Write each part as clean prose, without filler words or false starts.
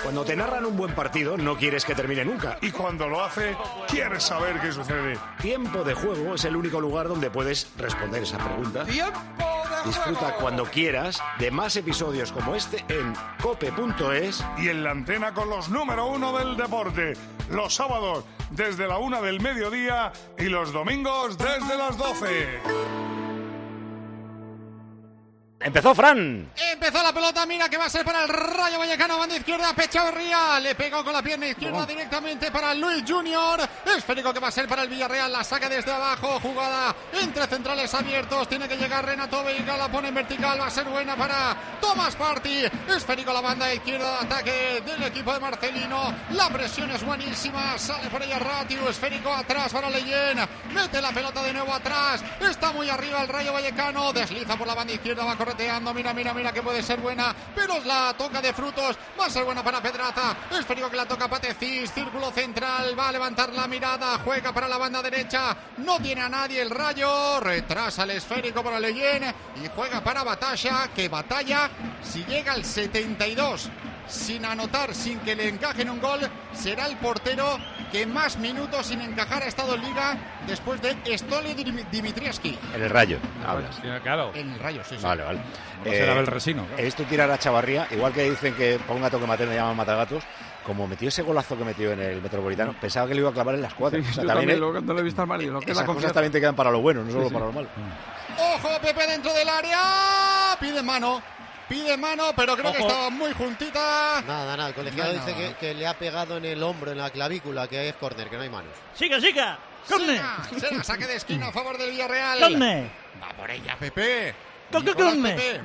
Cuando te narran un buen partido, no quieres que termine nunca. Y cuando lo hace, quieres saber qué sucede. Tiempo de Juego es el único lugar donde puedes responder esa pregunta. ¡Tiempo de Disfruta juego! cuando quieras de más episodios como este en cope.es. Y en la antena con los número 1 del deporte. Los sábados desde la 1 del mediodía y los domingos desde las 12. ¡Empezó Fran! Empezó la pelota, mira que va a ser para el Rayo Vallecano, banda izquierda, Echeverría, le pegó con la pierna izquierda directamente para Luis Junior, esférico que va a ser para el Villarreal, la saca desde abajo, jugada entre centrales abiertos, tiene que llegar Renato Veiga, la pone en vertical, va a ser buena para Thomas Partey, esférico la banda izquierda, ataque del equipo de Marcelino, la presión es buenísima, sale por ella Ratiu, esférico atrás para Leyen, mete la pelota de nuevo atrás, está muy arriba el Rayo Vallecano, desliza por la banda izquierda, va correteando, mira que puede ser buena, pero la toca de Frutos, va a ser buena para Pedraza, esférico que la toca Patecís, círculo central, va a levantar la mirada, juega para la banda derecha, no tiene a nadie el Rayo, retrasa el esférico para Leyen y juega para Batalla, que batalla si llega al 72 sin anotar, sin que le encajen un gol, será el portero que más minutos sin encajar ha estado en Liga después de Stole Dimitrievski. En el Rayo, hablas. Sí, claro. En el Rayo, sí. Vale. No será el resino. Claro. He visto tirar a Chavarría, igual que dicen que por un gato que maté me llaman matagatos, como metió ese golazo que metió en el Metropolitano, pensaba que le iba a clavar en las cuadras. Sí, o sea, yo también cuando lo he visto al Mario, lo que es la cosas también te quedan para lo bueno, no solo para lo malo. ¡Ojo, Pepe dentro del área! Pide mano, pero creo que estaba muy juntita. Nada, el colegiado dice que le ha pegado en el hombro, en la clavícula, que es córner, que no hay manos. ¡Siga! ¡Córner! Será saque de esquina a favor del Villarreal. ¡Córner! Va por ella, Pepe. ¡Córner!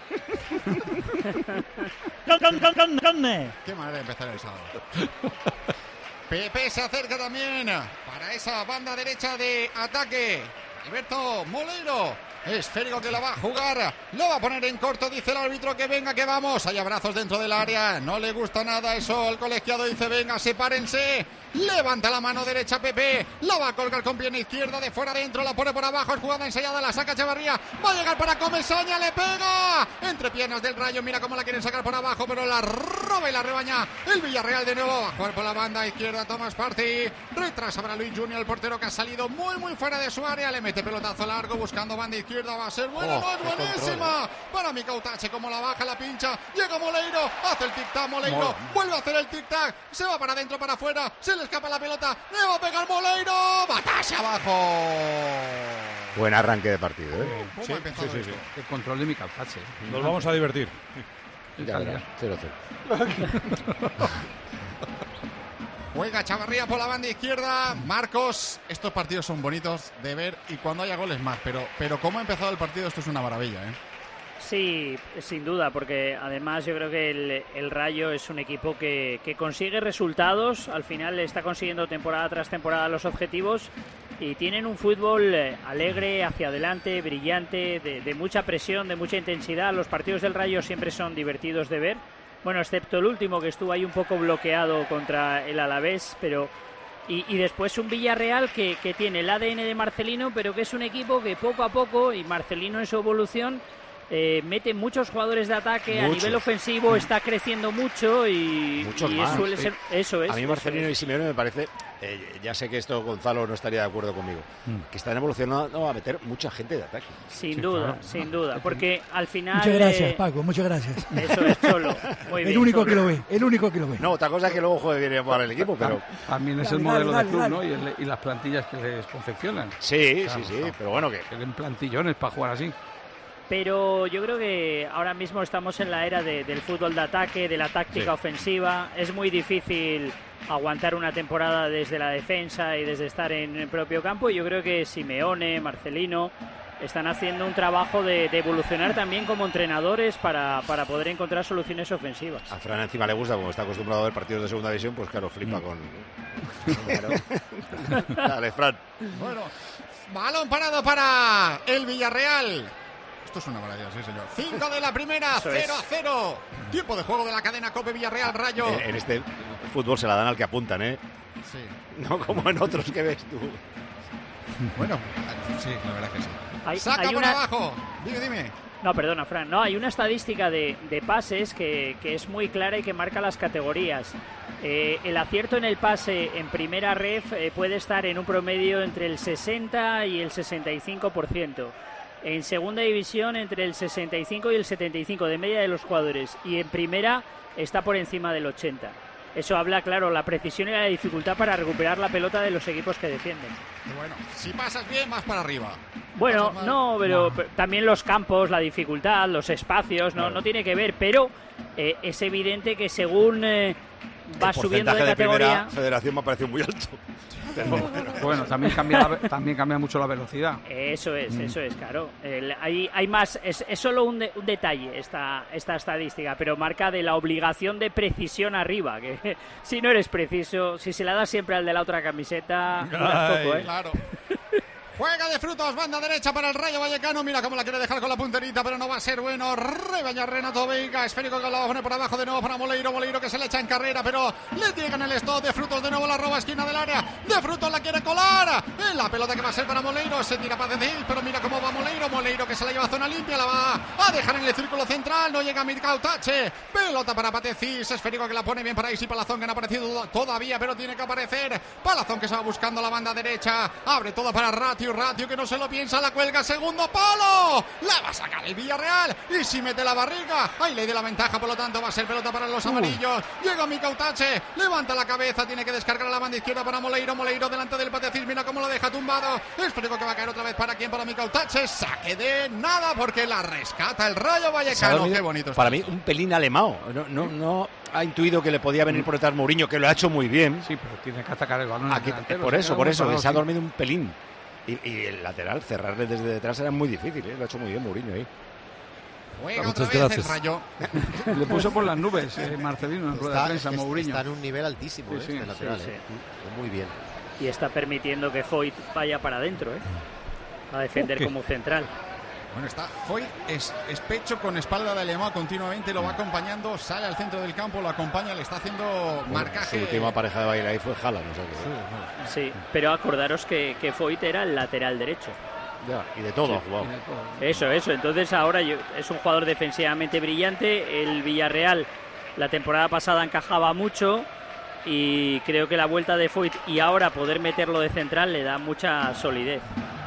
¡Córner! Qué manera de empezar el sábado. Pepe se acerca también para esa banda derecha de ataque. Alberto Moleiro. Esférico que la va a jugar, lo va a poner en corto, dice el árbitro que venga, que vamos, hay abrazos dentro del área, no le gusta nada eso, el colegiado dice venga, sepárense, levanta la mano derecha Pepe, la va a colgar con pierna izquierda, de fuera adentro, la pone por abajo, es jugada ensayada, la saca Echeverría, va a llegar para Comesaña, le pega, entre piernas del Rayo, mira cómo la quieren sacar por abajo, pero la roba y la rebaña, el Villarreal de nuevo, va a jugar por la banda izquierda, Thomas Partey, retrasa para Luis Junior, el portero que ha salido muy fuera de su área, le mete pelotazo largo, buscando banda izquierda, va a ser buena, no es buenísima para Micautache, como la baja, la pincha, llega Moleiro, hace el tic-tac, Moleiro, vuelve a hacer el tic-tac, se va para adentro, para afuera, se le escapa la pelota, le va a pegar Moleiro, batalla abajo. Buen arranque de partido, ¿eh? ¿Cómo ha empezado esto? El control de Micautache. Nos vamos a divertir. Ya verás, 0-0. Juega Chavarría por la banda izquierda. Marcos, estos partidos son bonitos de ver y cuando haya goles más. Pero cómo ha empezado el partido, esto es una maravilla, ¿eh? Sí, sin duda, porque además yo creo que el Rayo es un equipo que consigue resultados. Al final está consiguiendo temporada tras temporada los objetivos y tienen un fútbol alegre, hacia adelante, brillante, de mucha presión, de mucha intensidad. Los partidos del Rayo siempre son divertidos de ver. Bueno, excepto el último, que estuvo ahí un poco bloqueado contra el Alavés, pero... Y después un Villarreal que tiene el ADN de Marcelino, pero que es un equipo que poco a poco, y Marcelino en su evolución, mete muchos jugadores de ataque, a nivel ofensivo está creciendo mucho y suele ser... Eso es. A mí Marcelino y Simeone me parece... ya sé que esto Gonzalo no estaría de acuerdo conmigo, que están evolucionando a meter mucha gente de ataque. Sin duda, porque al final... Muchas gracias, Paco, muchas gracias. Eso es, Cholo. Muy bien, el único Cholo. que lo ve. No, otra cosa es que luego juegue bien para el equipo, pero... También es el modelo de club, ¿no? Y las plantillas que les confeccionan. Sí, pero bueno que... Tienen plantillones para jugar así. Pero yo creo que ahora mismo estamos en la era del fútbol de ataque, de la táctica ofensiva. Es muy difícil aguantar una temporada desde la defensa y desde estar en el propio campo. Y yo creo que Simeone, Marcelino están haciendo un trabajo de evolucionar también como entrenadores para poder encontrar soluciones ofensivas. A Fran encima le gusta, como está acostumbrado a ver partidos de segunda división, pues claro, flipa con... Dale, Fran. Bueno, balón parado para el Villarreal. Esto es una maravilla, sí, señor. 5 de la primera, 0-0. Tiempo de juego de la cadena COPE Villarreal Rayo. En este fútbol se la dan al que apuntan, ¿eh? Sí. No como en otros que ves tú. Bueno, sí, la verdad que sí. Hay Saca por una... abajo. Dime. No, perdona, Fran. No, hay una estadística de pases que es muy clara y que marca las categorías. El acierto en el pase en primera ref puede estar en un promedio entre el 60 y el 65%. En segunda división entre el 65 y el 75% de media de los jugadores. Y en primera está por encima del 80%. Eso habla, claro, la precisión y la dificultad para recuperar la pelota de los equipos que defienden. Bueno, si pasas bien, más para arriba. Bueno, no, pero también los campos, la dificultad, los espacios, no tiene que ver, pero es evidente que según va subiendo de categoría... Primera federación me ha parecido muy alto. Bueno, también cambia mucho la velocidad. Eso es, claro. Hay más, es solo un detalle esta estadística, pero marca de la obligación de precisión arriba, que si no eres preciso, si se la das siempre al de la otra camiseta, duras poco, ¿eh? Claro. Juega de Frutos, banda derecha para el Rayo Vallecano. Mira cómo la quiere dejar con la punterita, pero no va a ser bueno. Rebaña Renato Veiga, esférico que la va a poner por abajo de nuevo para Moleiro que se le echa en carrera, pero le llegan el stop. De Frutos de nuevo la roba esquina del área. De Frutos la quiere colar. En la pelota que va a ser para Moleiro, se tira para decir, pero mira cómo va Moleiro que se la lleva a zona limpia, la va a dejar en el círculo central. No llega Mirka Utache. Pelota para Patecis, esférico que la pone bien para Isi Palazón, que no ha aparecido todavía, pero tiene que aparecer. Palazón que se va buscando la banda derecha. Abre todo para Ratio que no se lo piensa, la cuelga, segundo palo, la va a sacar el Villarreal y si mete la barriga, hay ley de la ventaja, por lo tanto va a ser pelota para los amarillos. Llega Mirka Utache, levanta la cabeza, tiene que descargar a la banda izquierda para Moleiro delante del Patecis, mira cómo lo deja tumbado, esférico que va a caer otra vez para quién, para Mirka Utache, saque de nada porque la rescata el Rayo Vallecano. Qué bonito para mí un pelín alemao, no ha intuido que le podía venir por detrás Mourinho, que lo ha hecho muy bien. Sí, pero tiene que atacar el balón. Aquí, por eso, se ha dormido un pelín. Y el lateral, cerrarle desde detrás era muy difícil, ¿eh? Lo ha hecho muy bien Mourinho ahí. Juega otra vez el Rayo. Le puso por las nubes Marcelino en rueda de prensa Mourinho. Está en un nivel altísimo, este lateral. Sí. Muy bien. Y está permitiendo que Foyt vaya para adentro, a defender como central. Bueno, está Foyt es pecho con espalda de Alemán continuamente, lo va acompañando, sale al centro del campo, lo acompaña, le está haciendo marcaje. Su última pareja de baile ahí fue Haaland, no sé qué. Sí, pero acordaros que Foyt era el lateral derecho. Ya, y de todo ha jugado. Eso, entonces ahora es un jugador defensivamente brillante. El Villarreal la temporada pasada encajaba mucho y creo que la vuelta de Foyt y ahora poder meterlo de central le da mucha solidez.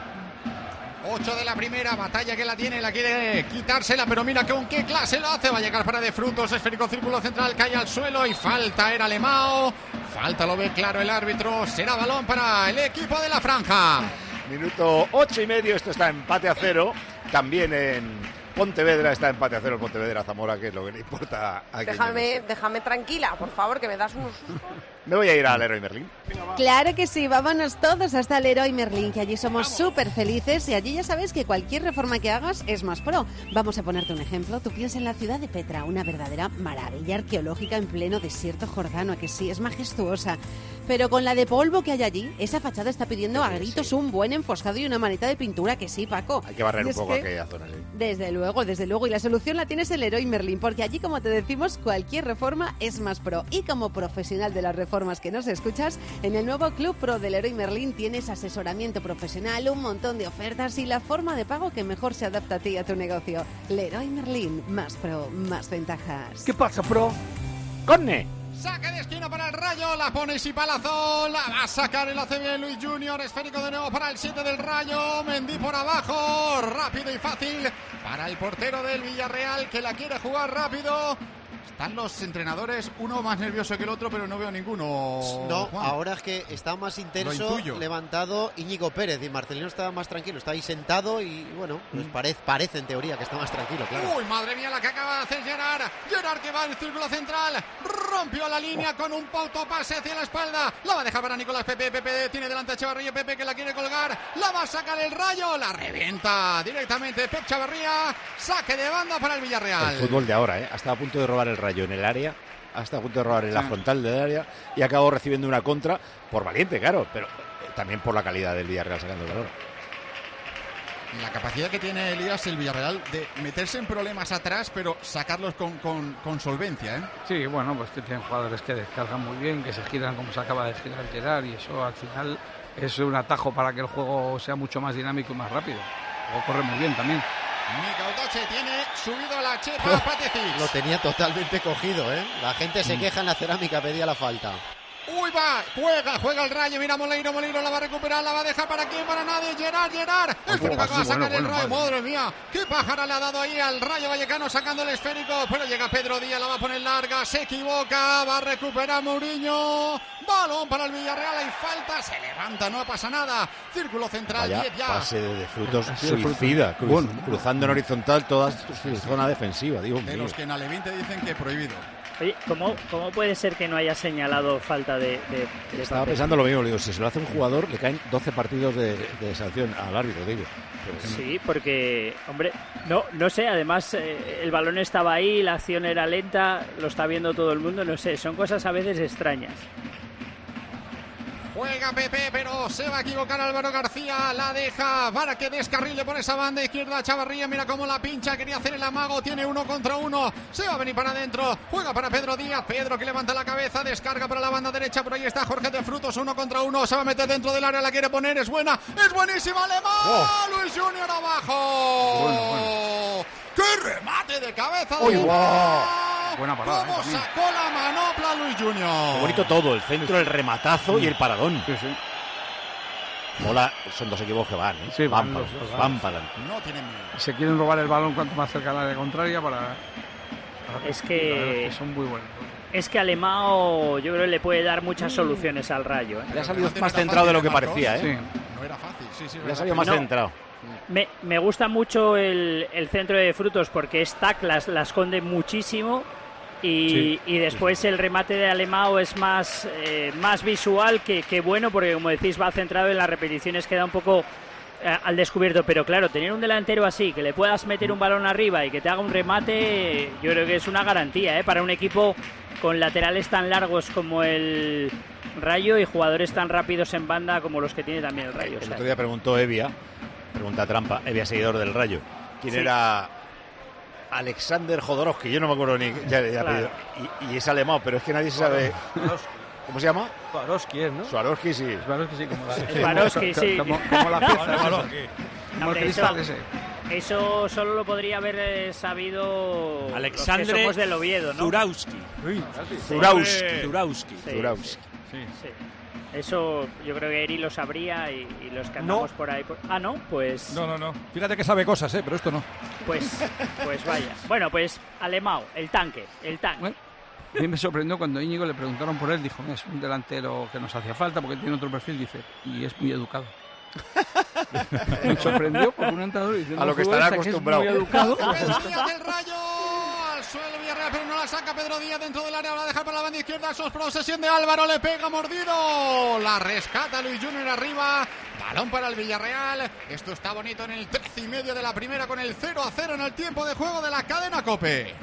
8 de la primera, batalla que la tiene, la quiere quitársela, pero mira con qué clase lo hace, va a llegar para De Frutos, esférico círculo central, cae al suelo y falta, era Alemão, falta, lo ve claro el árbitro, será balón para el equipo de la franja. Minuto 8:30, esto está empate a 0, también en Pontevedra está empate a 0 el Pontevedra Zamora, que es lo que le importa a Déjame tranquila, por favor, que me das unos... Me voy a ir al Leroy Merlin. Claro que sí, vámonos todos hasta el Leroy Merlin, que allí somos súper felices y allí ya sabes que cualquier reforma que hagas es más pro. Vamos a ponerte un ejemplo. Tú piensas en la ciudad de Petra, una verdadera maravilla arqueológica en pleno desierto jordano, que sí, es majestuosa. Pero con la de polvo que hay allí, esa fachada está pidiendo a gritos un buen enfoscado y una manita de pintura, que sí, Paco. Hay que barrer un poco aquella zona, sí. Desde luego. Y la solución la tienes en Leroy Merlin, porque allí, como te decimos, cualquier reforma es más pro. Y como profesional de las reformas que nos escuchas, en el nuevo Club Pro de Leroy Merlin tienes asesoramiento profesional, un montón de ofertas y la forma de pago que mejor se adapta a ti y a tu negocio. Leroy Merlin, más pro, más ventajas. ¿Qué pasa, pro? ¡Corne! Saque de esquina para el Rayo, la pone Isi Palazón, la va a sacar el hace bien Luis Junior, esférico de nuevo para el 7 del Rayo, Mendy por abajo, rápido y fácil para el portero del Villarreal que la quiere jugar rápido. Están los entrenadores, uno más nervioso que el otro, pero no veo ninguno. No, Juan. ahora es que está más intenso, levantado Íñigo Pérez, y Marcelino estaba más tranquilo, está ahí sentado y bueno, pues parece en teoría que está más tranquilo, claro. Uy, madre mía, la que acaba de hacer Gerard que va en el círculo central, rompió la línea con un autopase hacia la espalda, la va a dejar para Nicolás Pepe tiene delante a Echevarría, Pepe que la quiere colgar, la va a sacar el Rayo, la revienta directamente Pep Chavarría, saque de banda para el Villarreal. El fútbol de ahora, hasta a punto de robar el Rayo en el área, hasta a punto de robar en la frontal del área y acabó recibiendo una contra por valiente, claro, pero también por la calidad del Villarreal sacando el balón. La capacidad que tiene Elías el Villarreal de meterse en problemas atrás, pero sacarlos con solvencia, ¿eh? Sí, bueno, pues tienen jugadores que descargan muy bien, que se giran como se acaba de girar Gerard, y eso al final es un atajo para que el juego sea mucho más dinámico y más rápido. O corre muy bien también. Mikautoche tiene subido a la chepa a Patecic. Lo tenía totalmente cogido, ¿eh? La gente se queja en la cerámica, pedía la falta. Uy, va, juega el Rayo, mira Moleiro la va a recuperar, la va a dejar para quién, para nadie, Gerard, esférico que va a sacar el Rayo, madre mía, qué pájara le ha dado ahí al Rayo Vallecano sacando el esférico, pero llega Pedro Díaz, la va a poner larga, se equivoca, va a recuperar Mourinho, balón para el Villarreal, hay falta, se levanta, no pasa nada, círculo central, 10 ya. Pase de Frutos suicida, cruzando en horizontal toda su zona defensiva, digo. De los que en Alevín te dicen que prohibido. Oye, ¿cómo puede ser que no haya señalado falta de Estaba pensando lo mismo, digo, si se lo hace un jugador, le caen 12 partidos de sanción al árbitro, digo. Sí, porque, hombre, no sé, además el balón estaba ahí, la acción era lenta, lo está viendo todo el mundo, no sé, son cosas a veces extrañas. Juega Pepe, pero se va a equivocar Álvaro García, la deja para que descarrile por esa banda izquierda Chavarría, mira cómo la pincha, quería hacer el amago, tiene 1 contra 1, se va a venir para adentro, juega para Pedro Díaz, Pedro que levanta la cabeza, descarga para la banda derecha, por ahí está Jorge de Frutos, 1 contra 1, se va a meter dentro del área, la quiere poner, es buena, es buenísima, Alemán, Luis Junior abajo. Bueno. ¡Qué remate de cabeza! Buena parada. ¿Cómo sacó la manopla Luis Junior? Qué bonito todo, el centro, el rematazo y el paradón. Sí. Mola, son dos equipos que van, ¿eh? Sí, van para no tienen miedo. Se quieren robar el balón cuanto más cerca al área contraria para es que son muy buenos. Es que Alemão yo creo que le puede dar muchas soluciones al Rayo, ¿eh? Le ha salido más centrado de lo que parecía, ¿eh? Sí. No era fácil, sí. Le ha salido más centrado. Me gusta mucho el centro de Frutos porque es taclas, la esconde muchísimo y después el remate de Alemão es más visual que bueno, porque como decís va centrado en las repeticiones, queda un poco al descubierto, pero claro, tener un delantero así, que le puedas meter un balón arriba y que te haga un remate, yo creo que es una garantía, para un equipo con laterales tan largos como el Rayo y jugadores tan rápidos en banda como los que tiene también el Rayo. El otro día preguntó Evia, pregunta trampa, Evia seguidor del Rayo, ¿quién era Alexander Jodorowsky? Yo no me acuerdo ni claro. Y es Alemão, pero es que nadie sabe. ¿Cómo se llama? Swarovski, ¿no? Swarovski, sí. Swarovski, como la Swarovski, sí. Como la pieza. Como el cristal ese. Eso solo lo podría haber sabido Alexandre los que somos del Oviedo, ¿no? Zurowski. Sí. Eso yo creo que Eri lo sabría y los que andamos por ahí. No, pues. No. Fíjate que sabe cosas, pero esto no. Pues vaya. Bueno, pues Alemão, el tanque. Bueno, a mí me sorprendió cuando Íñigo le preguntaron por él, dijo, es un delantero que nos hacía falta porque tiene otro perfil, dice, y es muy educado. Me sorprendió porque un entrenador diciendo a lo que estará acostumbrado. Que es muy educado. Pedro Díaz del Rayo al suelo Villarreal, pero no la saca Pedro Díaz dentro del área, va a dejar para la banda izquierda, posesión de Álvaro, le pega mordido, la rescata Luis Junior arriba, balón para el Villarreal. Esto está bonito en el 13:30 de la primera con el 0-0 en el tiempo de juego de la cadena COPE.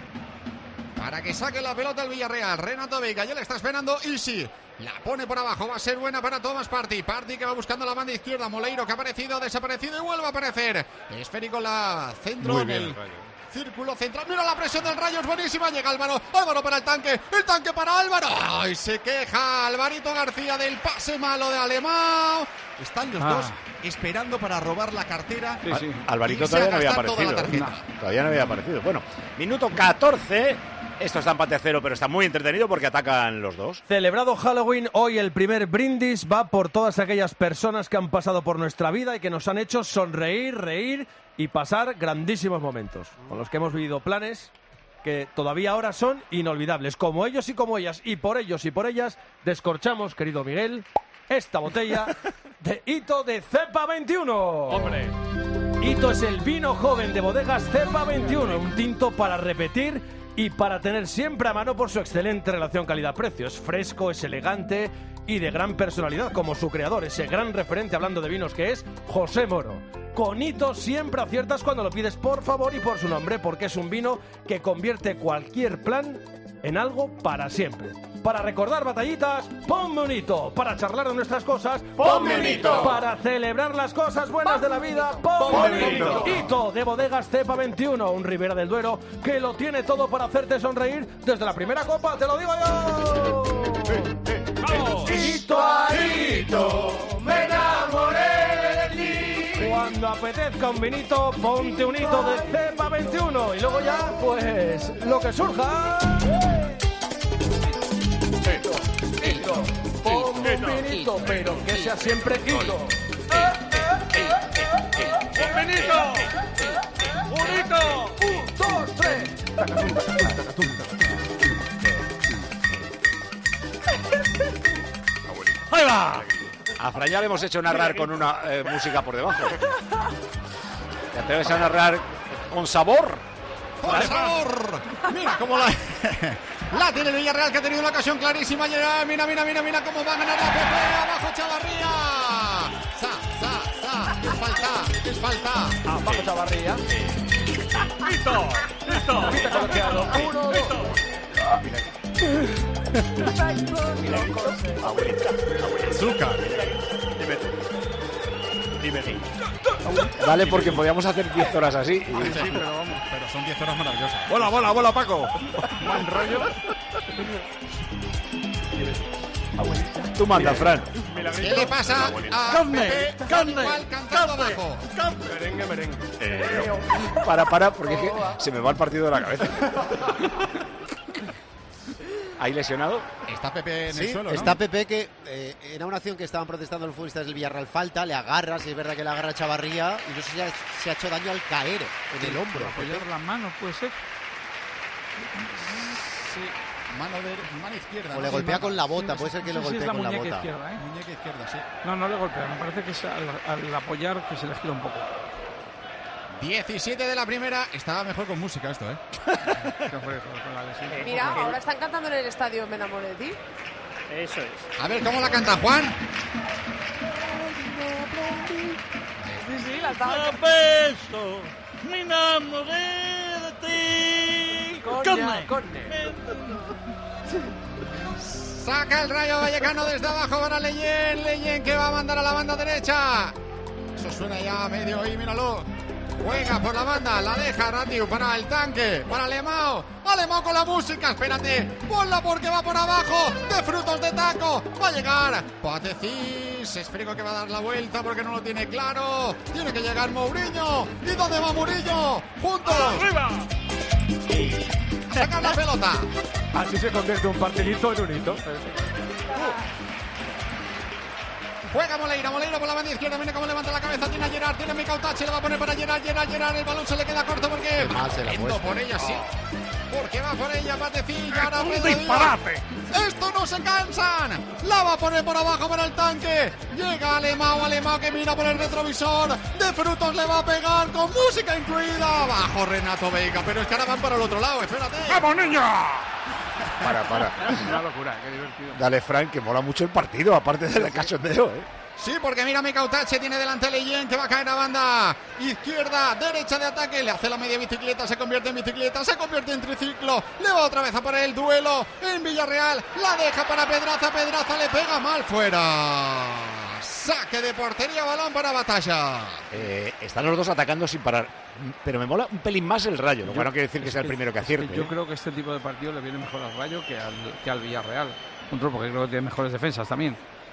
Para que saque la pelota el Villarreal, Renato Veiga ya le está esperando Isi. La pone por abajo, va a ser buena para Tomás Partey. Partey que va buscando la banda izquierda. Moleiro que ha aparecido, desaparecido y vuelve a aparecer. Esférico la centro en el círculo central. Mira la presión del Rayo, es buenísima. Llega Álvaro para el tanque para Álvaro. ¡Ay! Se queja Alvarito García del pase malo de Alemão. Están los dos esperando para robar la cartera. Sí. Alvarito todavía no había aparecido. Todavía no había aparecido. Bueno, minuto 14. Esto está empate a 0, pero está muy entretenido porque atacan los dos. Celebrado Halloween, hoy el primer brindis va por todas aquellas personas que han pasado por nuestra vida y que nos han hecho sonreír, reír y pasar grandísimos momentos. Con los que hemos vivido planes que todavía ahora son inolvidables. Como ellos y como ellas, y por ellos y por ellas, descorchamos, querido Miguel, esta botella de Hito de Cepa 21. ¡Hombre! Hito es el vino joven de bodegas Cepa 21, un tinto para repetir y para tener siempre a mano por su excelente relación calidad-precio. Es fresco, es elegante y de gran personalidad, como su creador, ese gran referente hablando de vinos que es José Moro. Con Hito siempre aciertas cuando lo pides por favor y por su nombre, porque es un vino que convierte cualquier plan en algo para siempre. Para recordar batallitas, ponme un Hito. Para charlar de nuestras cosas, ponme un Hito. Para celebrar las cosas buenas de la vida, ponme un Hito. Hito de bodegas Cepa 21, un Ribera del Duero que lo tiene todo para hacerte sonreír desde la primera copa, te lo digo yo. Hito a Hito, me enamoré de ti. Cuando cuando apetezca un vinito, ponte un hito de Cepa 21 y luego ya, pues, lo que surja. Hito, ponme un vinito, pero que sea siempre hito. ¡Un vinito! ¡Un hito! ¡1, 2, 3! ¡Ahí va! A Fran ya le hemos hecho narrar con una música por debajo. ¿Te atreves a narrar con sabor? ¡Con sabor! Mira cómo la tiene el Villarreal, que ha tenido una ocasión clarísima. Mira cómo va a ganar la PP. Abajo Chavarría. Es falta. Abajo Chavarría. ¡Listo! Pita bloqueado. 1, 2. Azúcar. Dime. Vale, porque podíamos hacer 10 horas así. Sí, pero son 10 horas maravillosas. Bola, Paco. Buen rollo. Tú manda, Fran. ¿Qué le pasa a Pepe? Igual cantando abajo. Merengue. Para, porque es que se me va el partido de la cabeza. ¿Hay lesionado? Está Pepe en el suelo, ¿no? Está Pepe, que era una acción que estaban protestando los futbolistas del Villarreal. Falta, le agarra, si es verdad que le agarra a Chavarría, y no sé si se ha hecho daño al caer en el hombro. Apoyar las manos, puede ser. Sí, mano izquierda. O le golpea con la bota, puede ser que le golpee con la bota. Izquierda, ¿eh? Muñeca izquierda, sí. No le golpea, me parece que es al apoyar que se le gira un poco. 17 de la primera. Estaba mejor con música esto, ¿eh? Mira, ahora están cantando en el estadio, me enamoré de ti. Eso es. A ver, ¿cómo la canta Juan? Sí, la estaba cantando. Beso, me enamoré de ti. Corne. Saca el Rayo Vallecano desde abajo para Leyen que va a mandar a la banda derecha. Eso suena ya a medio ahí, míralo. Juega por la banda, la deja Ratiu para el tanque, para Alemão con la música, espérate, ponla porque va por abajo, de frutos de taco, va a llegar Patecís, Esférico que va a dar la vuelta porque no lo tiene claro, tiene que llegar Mourinho, ¿y dónde va Murillo? ¡Juntos! ¡Arriba! A sacar la pelota. Así se convierte un partidito en un hito. Juega Moleiro por la banda izquierda, mira cómo levanta la cabeza, tiene a Gerard, tiene a Micautache, le va a poner para Gerard, el balón se le queda corto porque va por ella, sí, porque va por ella Patecilla, ahora ¡un disparate! ¡Esto no se cansan! La va a poner por abajo para el tanque, llega Alemão que mira por el retrovisor, de frutos le va a pegar con música incluida, abajo Renato Veiga, pero es que ahora van para el otro lado, espérate. ¡Vamos, niño! Para. Una locura, qué divertido. Dale, Frank, que mola mucho el partido, aparte del cachondeo, ¿eh? Sí, porque mira Micautache, tiene delante Leyen que va a caer a banda izquierda, derecha de ataque, le hace la media bicicleta, se convierte en bicicleta, se convierte en triciclo, le va otra vez a por el duelo en Villarreal, la deja para Pedraza le pega mal fuera. Saque de portería, balón para Batalla. Están los dos atacando sin parar, pero me mola un pelín más el Rayo, lo cual no quiere decir que sea el primero que acierte. Yo creo que este tipo de partido le viene mejor al Rayo que al Villarreal. Porque creo que tiene mejores defensas también.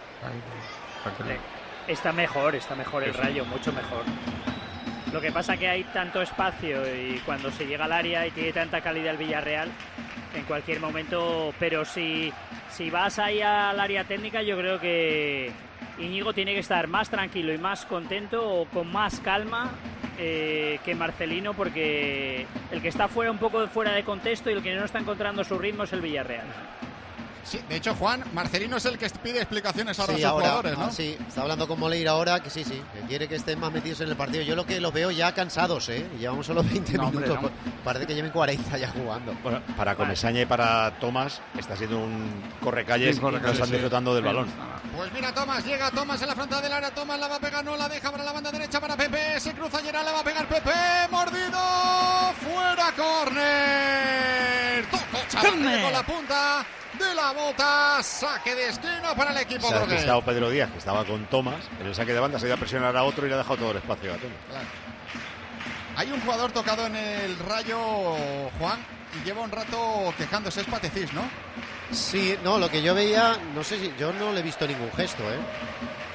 Está mejor el Rayo, mucho mejor. Lo que pasa que hay tanto espacio y cuando se llega al área y tiene tanta calidad el Villarreal, en cualquier momento, pero si vas ahí al área técnica, yo creo que Íñigo tiene que estar más tranquilo y más contento o con más calma que Marcelino, porque el que está un poco fuera de contexto y el que no está encontrando su ritmo es el Villarreal. Sí, de hecho, Juan, Marcelino es el que pide explicaciones ahora a sus ahora, jugadores, ¿no? Sí, está hablando con Moleiro ahora, que sí, que quiere que estén más metidos en el partido. Yo lo que los veo ya cansados, ¿eh? Llevamos solo 20 minutos. No. Parece que lleven 40 ya jugando. Bueno, para Comesaña y para Tomás está siendo un correcalles y no están disfrutando del balón. Pues mira, llega Tomás en la frontal del área, Tomás la va a pegar, no la deja para la banda derecha para Pepe, se cruza Gerard, le va a pegar Pepe, mordido, fuera, córner, tocó Chavarría con la punta de la bota, saque de esquina para el equipo. Se ha despistado Pedro Díaz, que estaba con Tomás, en el saque de banda se ha ido a presionar a otro y le ha dejado todo el espacio a Tomás. Claro. Hay un jugador tocado en el Rayo, Juan, y lleva un rato quejándose, es Patecís, ¿no? Sí, no, lo que yo veía, no sé si, yo no le he visto ningún gesto, ¿eh?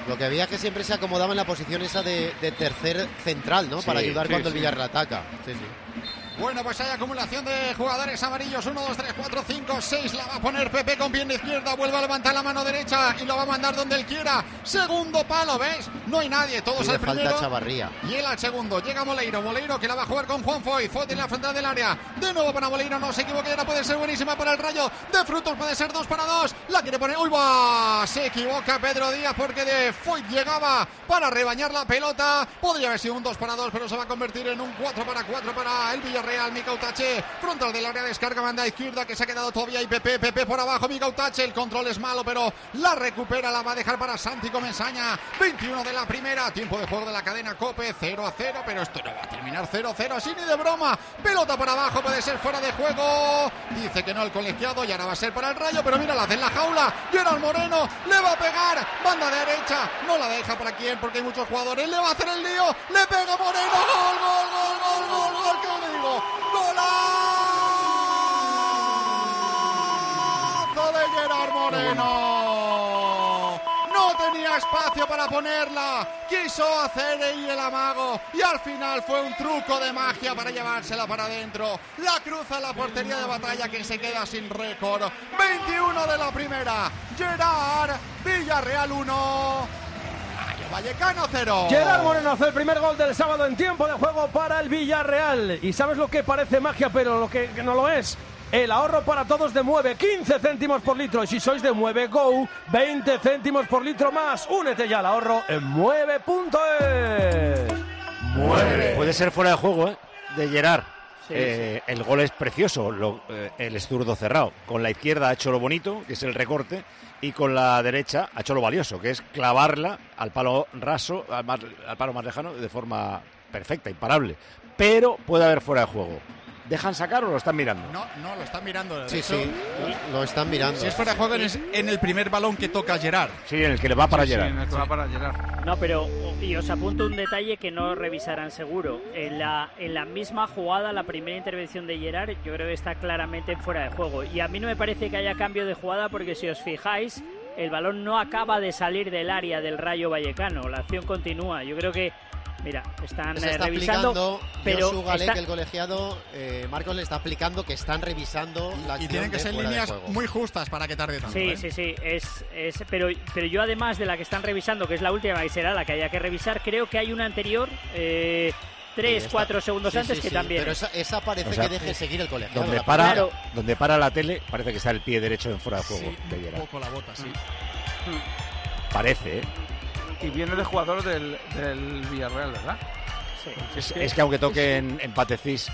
Lo que había es que siempre se acomodaba en la posición esa de tercer central, ¿no? Para ayudar cuando el Villarreal ataca. Sí. Bueno, pues hay acumulación de jugadores amarillos. 1, 2, 3, 4, 5, 6. La va a poner Pepe con pierna izquierda. Vuelve a levantar la mano derecha y lo va a mandar donde él quiera. Segundo palo, ¿ves? No hay nadie. Todos al primero. Falta Chavarría. Y él al segundo. Llega Moleiro. Moleiro que la va a jugar con Juan Foy. Foy en la frontal del área. De nuevo para Moleiro. No se equivoque. Ahora puede ser buenísima para el Rayo. De Frutos puede ser 2 para 2. La quiere poner. ¡Uy, va! Se equivoca Pedro Díaz porque de Foy llegaba para rebañar la pelota. Podría haber sido un 2 para 2, pero se va a convertir en un 4 para 4 para el Villarreal. Micautache frontal del área, descarga banda izquierda que se ha quedado todavía y Pepe por abajo. Micautache, el control es malo, pero la recupera, la va a dejar para Santi Comensaña. 21 de la primera, tiempo de juego de la cadena COPE, 0-0, pero esto no va a terminar 0-0 así ni de broma. Pelota para abajo, puede ser fuera de juego, dice que no el colegiado y ahora va a ser para el Rayo, pero mira, la hace en la jaula. Gerard Moreno le va a pegar, banda derecha, no la deja para quién porque hay muchos jugadores, le va a hacer el lío, le pega Moreno, gol, ¿qué le digo? ¡Golazo de Gerard Moreno! No tenía espacio para ponerla, quiso hacer ahí el amago y al final fue un truco de magia para llevársela para adentro. La cruza la portería de Batalla que se queda sin récord. 21 de la primera, Gerard, Villarreal 1. Vallecano 0. Gerard Moreno hace el primer gol del sábado en tiempo de juego para el Villarreal. Y sabes lo que parece magia, pero lo que no lo es. El ahorro para todos de Mueve, 15 céntimos por litro. Y si sois de Mueve Go, 20 céntimos por litro más. Únete ya al ahorro en mueve.es. Mueve. Puede ser fuera de juego, de Gerard. Sí. El gol es precioso, el es zurdo cerrado. Con la izquierda ha hecho lo bonito, que es el recorte, y con la derecha ha hecho lo valioso, que es clavarla al palo raso, al palo más lejano, de forma perfecta, imparable. Pero puede haber fuera de juego. ¿Dejan sacar o lo están mirando? No, lo están mirando. Sí, lo están mirando. Si es fuera de juego es en el primer balón que toca Gerard. Sí, en el que le va para Gerard. Sí, en el que va para Gerard. No, pero y os apunto un detalle que no revisarán seguro. En la misma jugada, la primera intervención de Gerard, yo creo que está claramente fuera de juego. Y a mí no me parece que haya cambio de jugada porque si os fijáis, el balón no acaba de salir del área del Rayo Vallecano. La acción continúa. Yo creo que mira, están revisando, pero Josu Galec, el colegiado, Marcos le está explicando que están revisando la acción. Y tienen que ser líneas muy justas para que tarde tanto. Sí, pero yo además de la que están revisando, que es la última y será la que haya que revisar, creo que hay una anterior 3-4 segundos antes que también. Pero esa parece que deje seguir el colegiado. Donde para la tele parece que está el pie derecho en fuera de juego. Sí, un poco la bota, sí. Parece, Y viene de jugador del Villarreal, ¿verdad? Sí. Es que aunque toque en Patecís,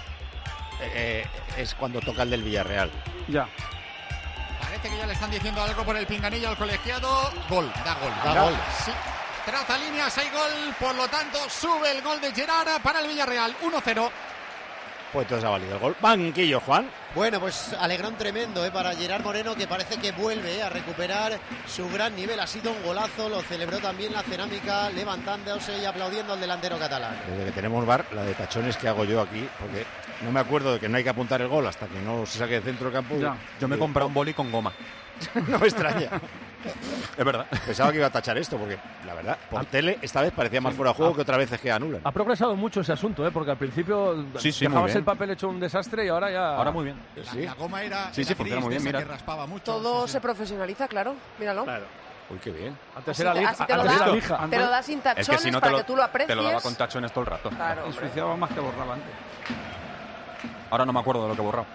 es cuando toca el del Villarreal. Ya. Parece que ya le están diciendo algo por el pinganillo al colegiado. Gol. Da gol. Sí. Traza líneas, hay gol, por lo tanto sube el gol de Gerard para el Villarreal. 1-0. Pues entonces ha valido el gol. Banquillo, Juan. Bueno, pues alegrón tremendo para Gerard Moreno, que parece que vuelve a recuperar su gran nivel. Ha sido un golazo, lo celebró también la Cerámica, levantándose y aplaudiendo al delantero catalán. Desde que tenemos VAR, la de tachones que hago yo aquí, porque no me acuerdo de que no hay que apuntar el gol hasta que no se saque de centro del campo. Ya. Yo me he comprado un boli con goma. No me extraña. Es verdad. Pensaba que iba a tachar esto, porque la verdad, por tele esta vez parecía más fuera de juego que otra vez es que anulan. Ha progresado mucho ese asunto, porque al principio dejabas el papel hecho un desastre y ahora ya... Ahora muy bien. La goma era funciona muy bien, mira. Que raspaba mucho. Todo se profesionaliza, claro. Míralo. Claro. Uy, qué bien. Antes era lija. Te lo da sin tachones, es que si no para que tú lo aprecies. Te lo daba con tachones todo el rato. Claro, Ensuciaba más que borraba antes. Ahora no me acuerdo de lo que he borrado.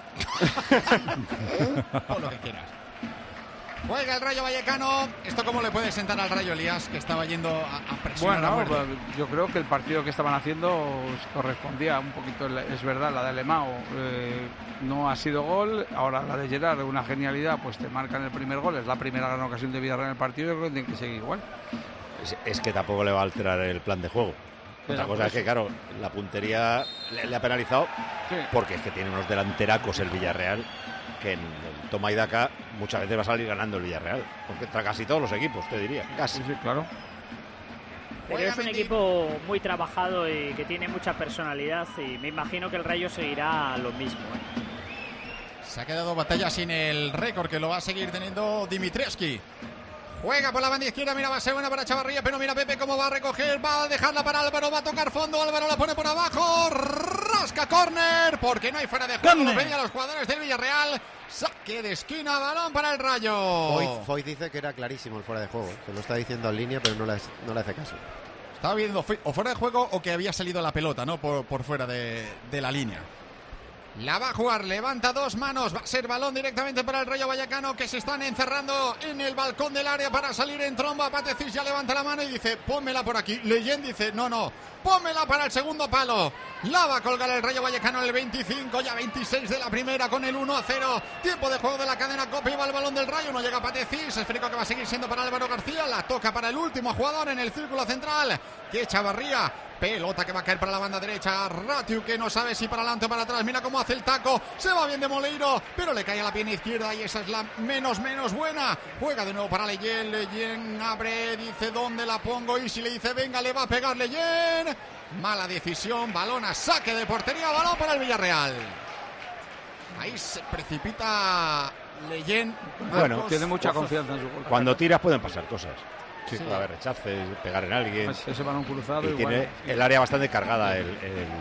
O lo que quieras. Juega el Rayo Vallecano. ¿Esto cómo le puede sentar al Rayo, Elías, que estaba yendo a presionar a muerte? Bueno, yo creo que el partido que estaban haciendo correspondía un poquito, es verdad, la de Alemão no ha sido gol. Ahora la de Gerard, una genialidad, pues te marcan el primer gol. Es la primera gran ocasión de Villarreal en el partido. Yo creo que tiene que seguir igual. Es que tampoco le va a alterar el plan de juego. Otra cosa es que, claro, la puntería le ha penalizado, porque es que tiene unos delanteracos el Villarreal, que en el toma y daca muchas veces va a salir ganando el Villarreal, porque contra casi todos los equipos, te diría, casi. Sí, claro. Pero es un equipo muy trabajado y que tiene mucha personalidad, y me imagino que el Rayo seguirá lo mismo. Se ha quedado Batalla sin el récord, que lo va a seguir teniendo Dimitrescu. Juega por la banda izquierda, mira, va a ser buena para Chavarría, pero mira Pepe cómo va a recoger, va a dejarla para Álvaro, va a tocar fondo, Álvaro la pone por abajo, rasca córner, porque no hay fuera de juego, lo pedían los jugadores del Villarreal, saque de esquina, balón para el Rayo. Foyt dice que era clarísimo el fuera de juego, se lo está diciendo en línea, pero no le hace caso. Estaba viendo o fuera de juego o que había salido la pelota, ¿no? Por fuera de la línea. La va a jugar, levanta dos manos, va a ser balón directamente para el Rayo Vallecano, que se están encerrando en el balcón del área para salir en tromba. Patecís ya levanta la mano y dice, pónmela por aquí. Leyen dice, no, pónmela para el segundo palo. La va a colgar el Rayo Vallecano en el 25, ya 26 de la primera con el 1-0. Tiempo de juego de la cadena Copa, y va el balón del Rayo, no llega Patecís, esférico que va a seguir siendo para Álvaro García, la toca para el último jugador en el círculo central, que Chavarría. Pelota que va a caer para la banda derecha. Ratiu que no sabe si para adelante o para atrás. Mira cómo hace el taco. Se va bien de Moleiro, pero le cae a la pierna izquierda y esa es la menos buena. Juega de nuevo para Leyen. Leyen abre, dice dónde la pongo. Y si le dice venga, le va a pegar Leyen. Mala decisión. Balón a saque de portería. Balón para el Villarreal. Ahí se precipita Leyen. Bueno, tiene mucha confianza en su gol. Cuando tiras pueden pasar cosas. Sí. Puede haber rechaces, pegar en alguien. Ese balón cruzado. Y tiene el área bastante cargada el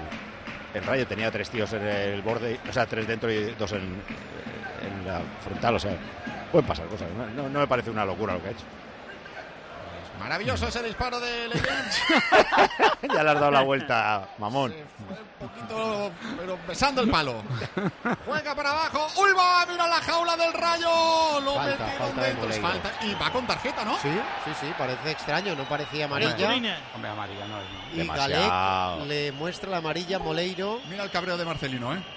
Rayo. Tenía 3 tíos en el borde, o sea, 3 dentro y 2 en la frontal. O sea, pueden pasar cosas. No me parece una locura lo que ha hecho. Maravilloso ese disparo de Leyen. Ya le has dado la vuelta, mamón. Fue un poquito, pero besando el palo. Juega para abajo. ¡Uy, va! ¡Mira la jaula del Rayo! Lo metieron dentro. Es falta. Y va con tarjeta, ¿no? Sí. Parece extraño. No parecía amarilla. Hombre, amarilla no es. Y Galec le muestra la amarilla a Moleiro. Mira el cabreo de Marcelino, ¿eh?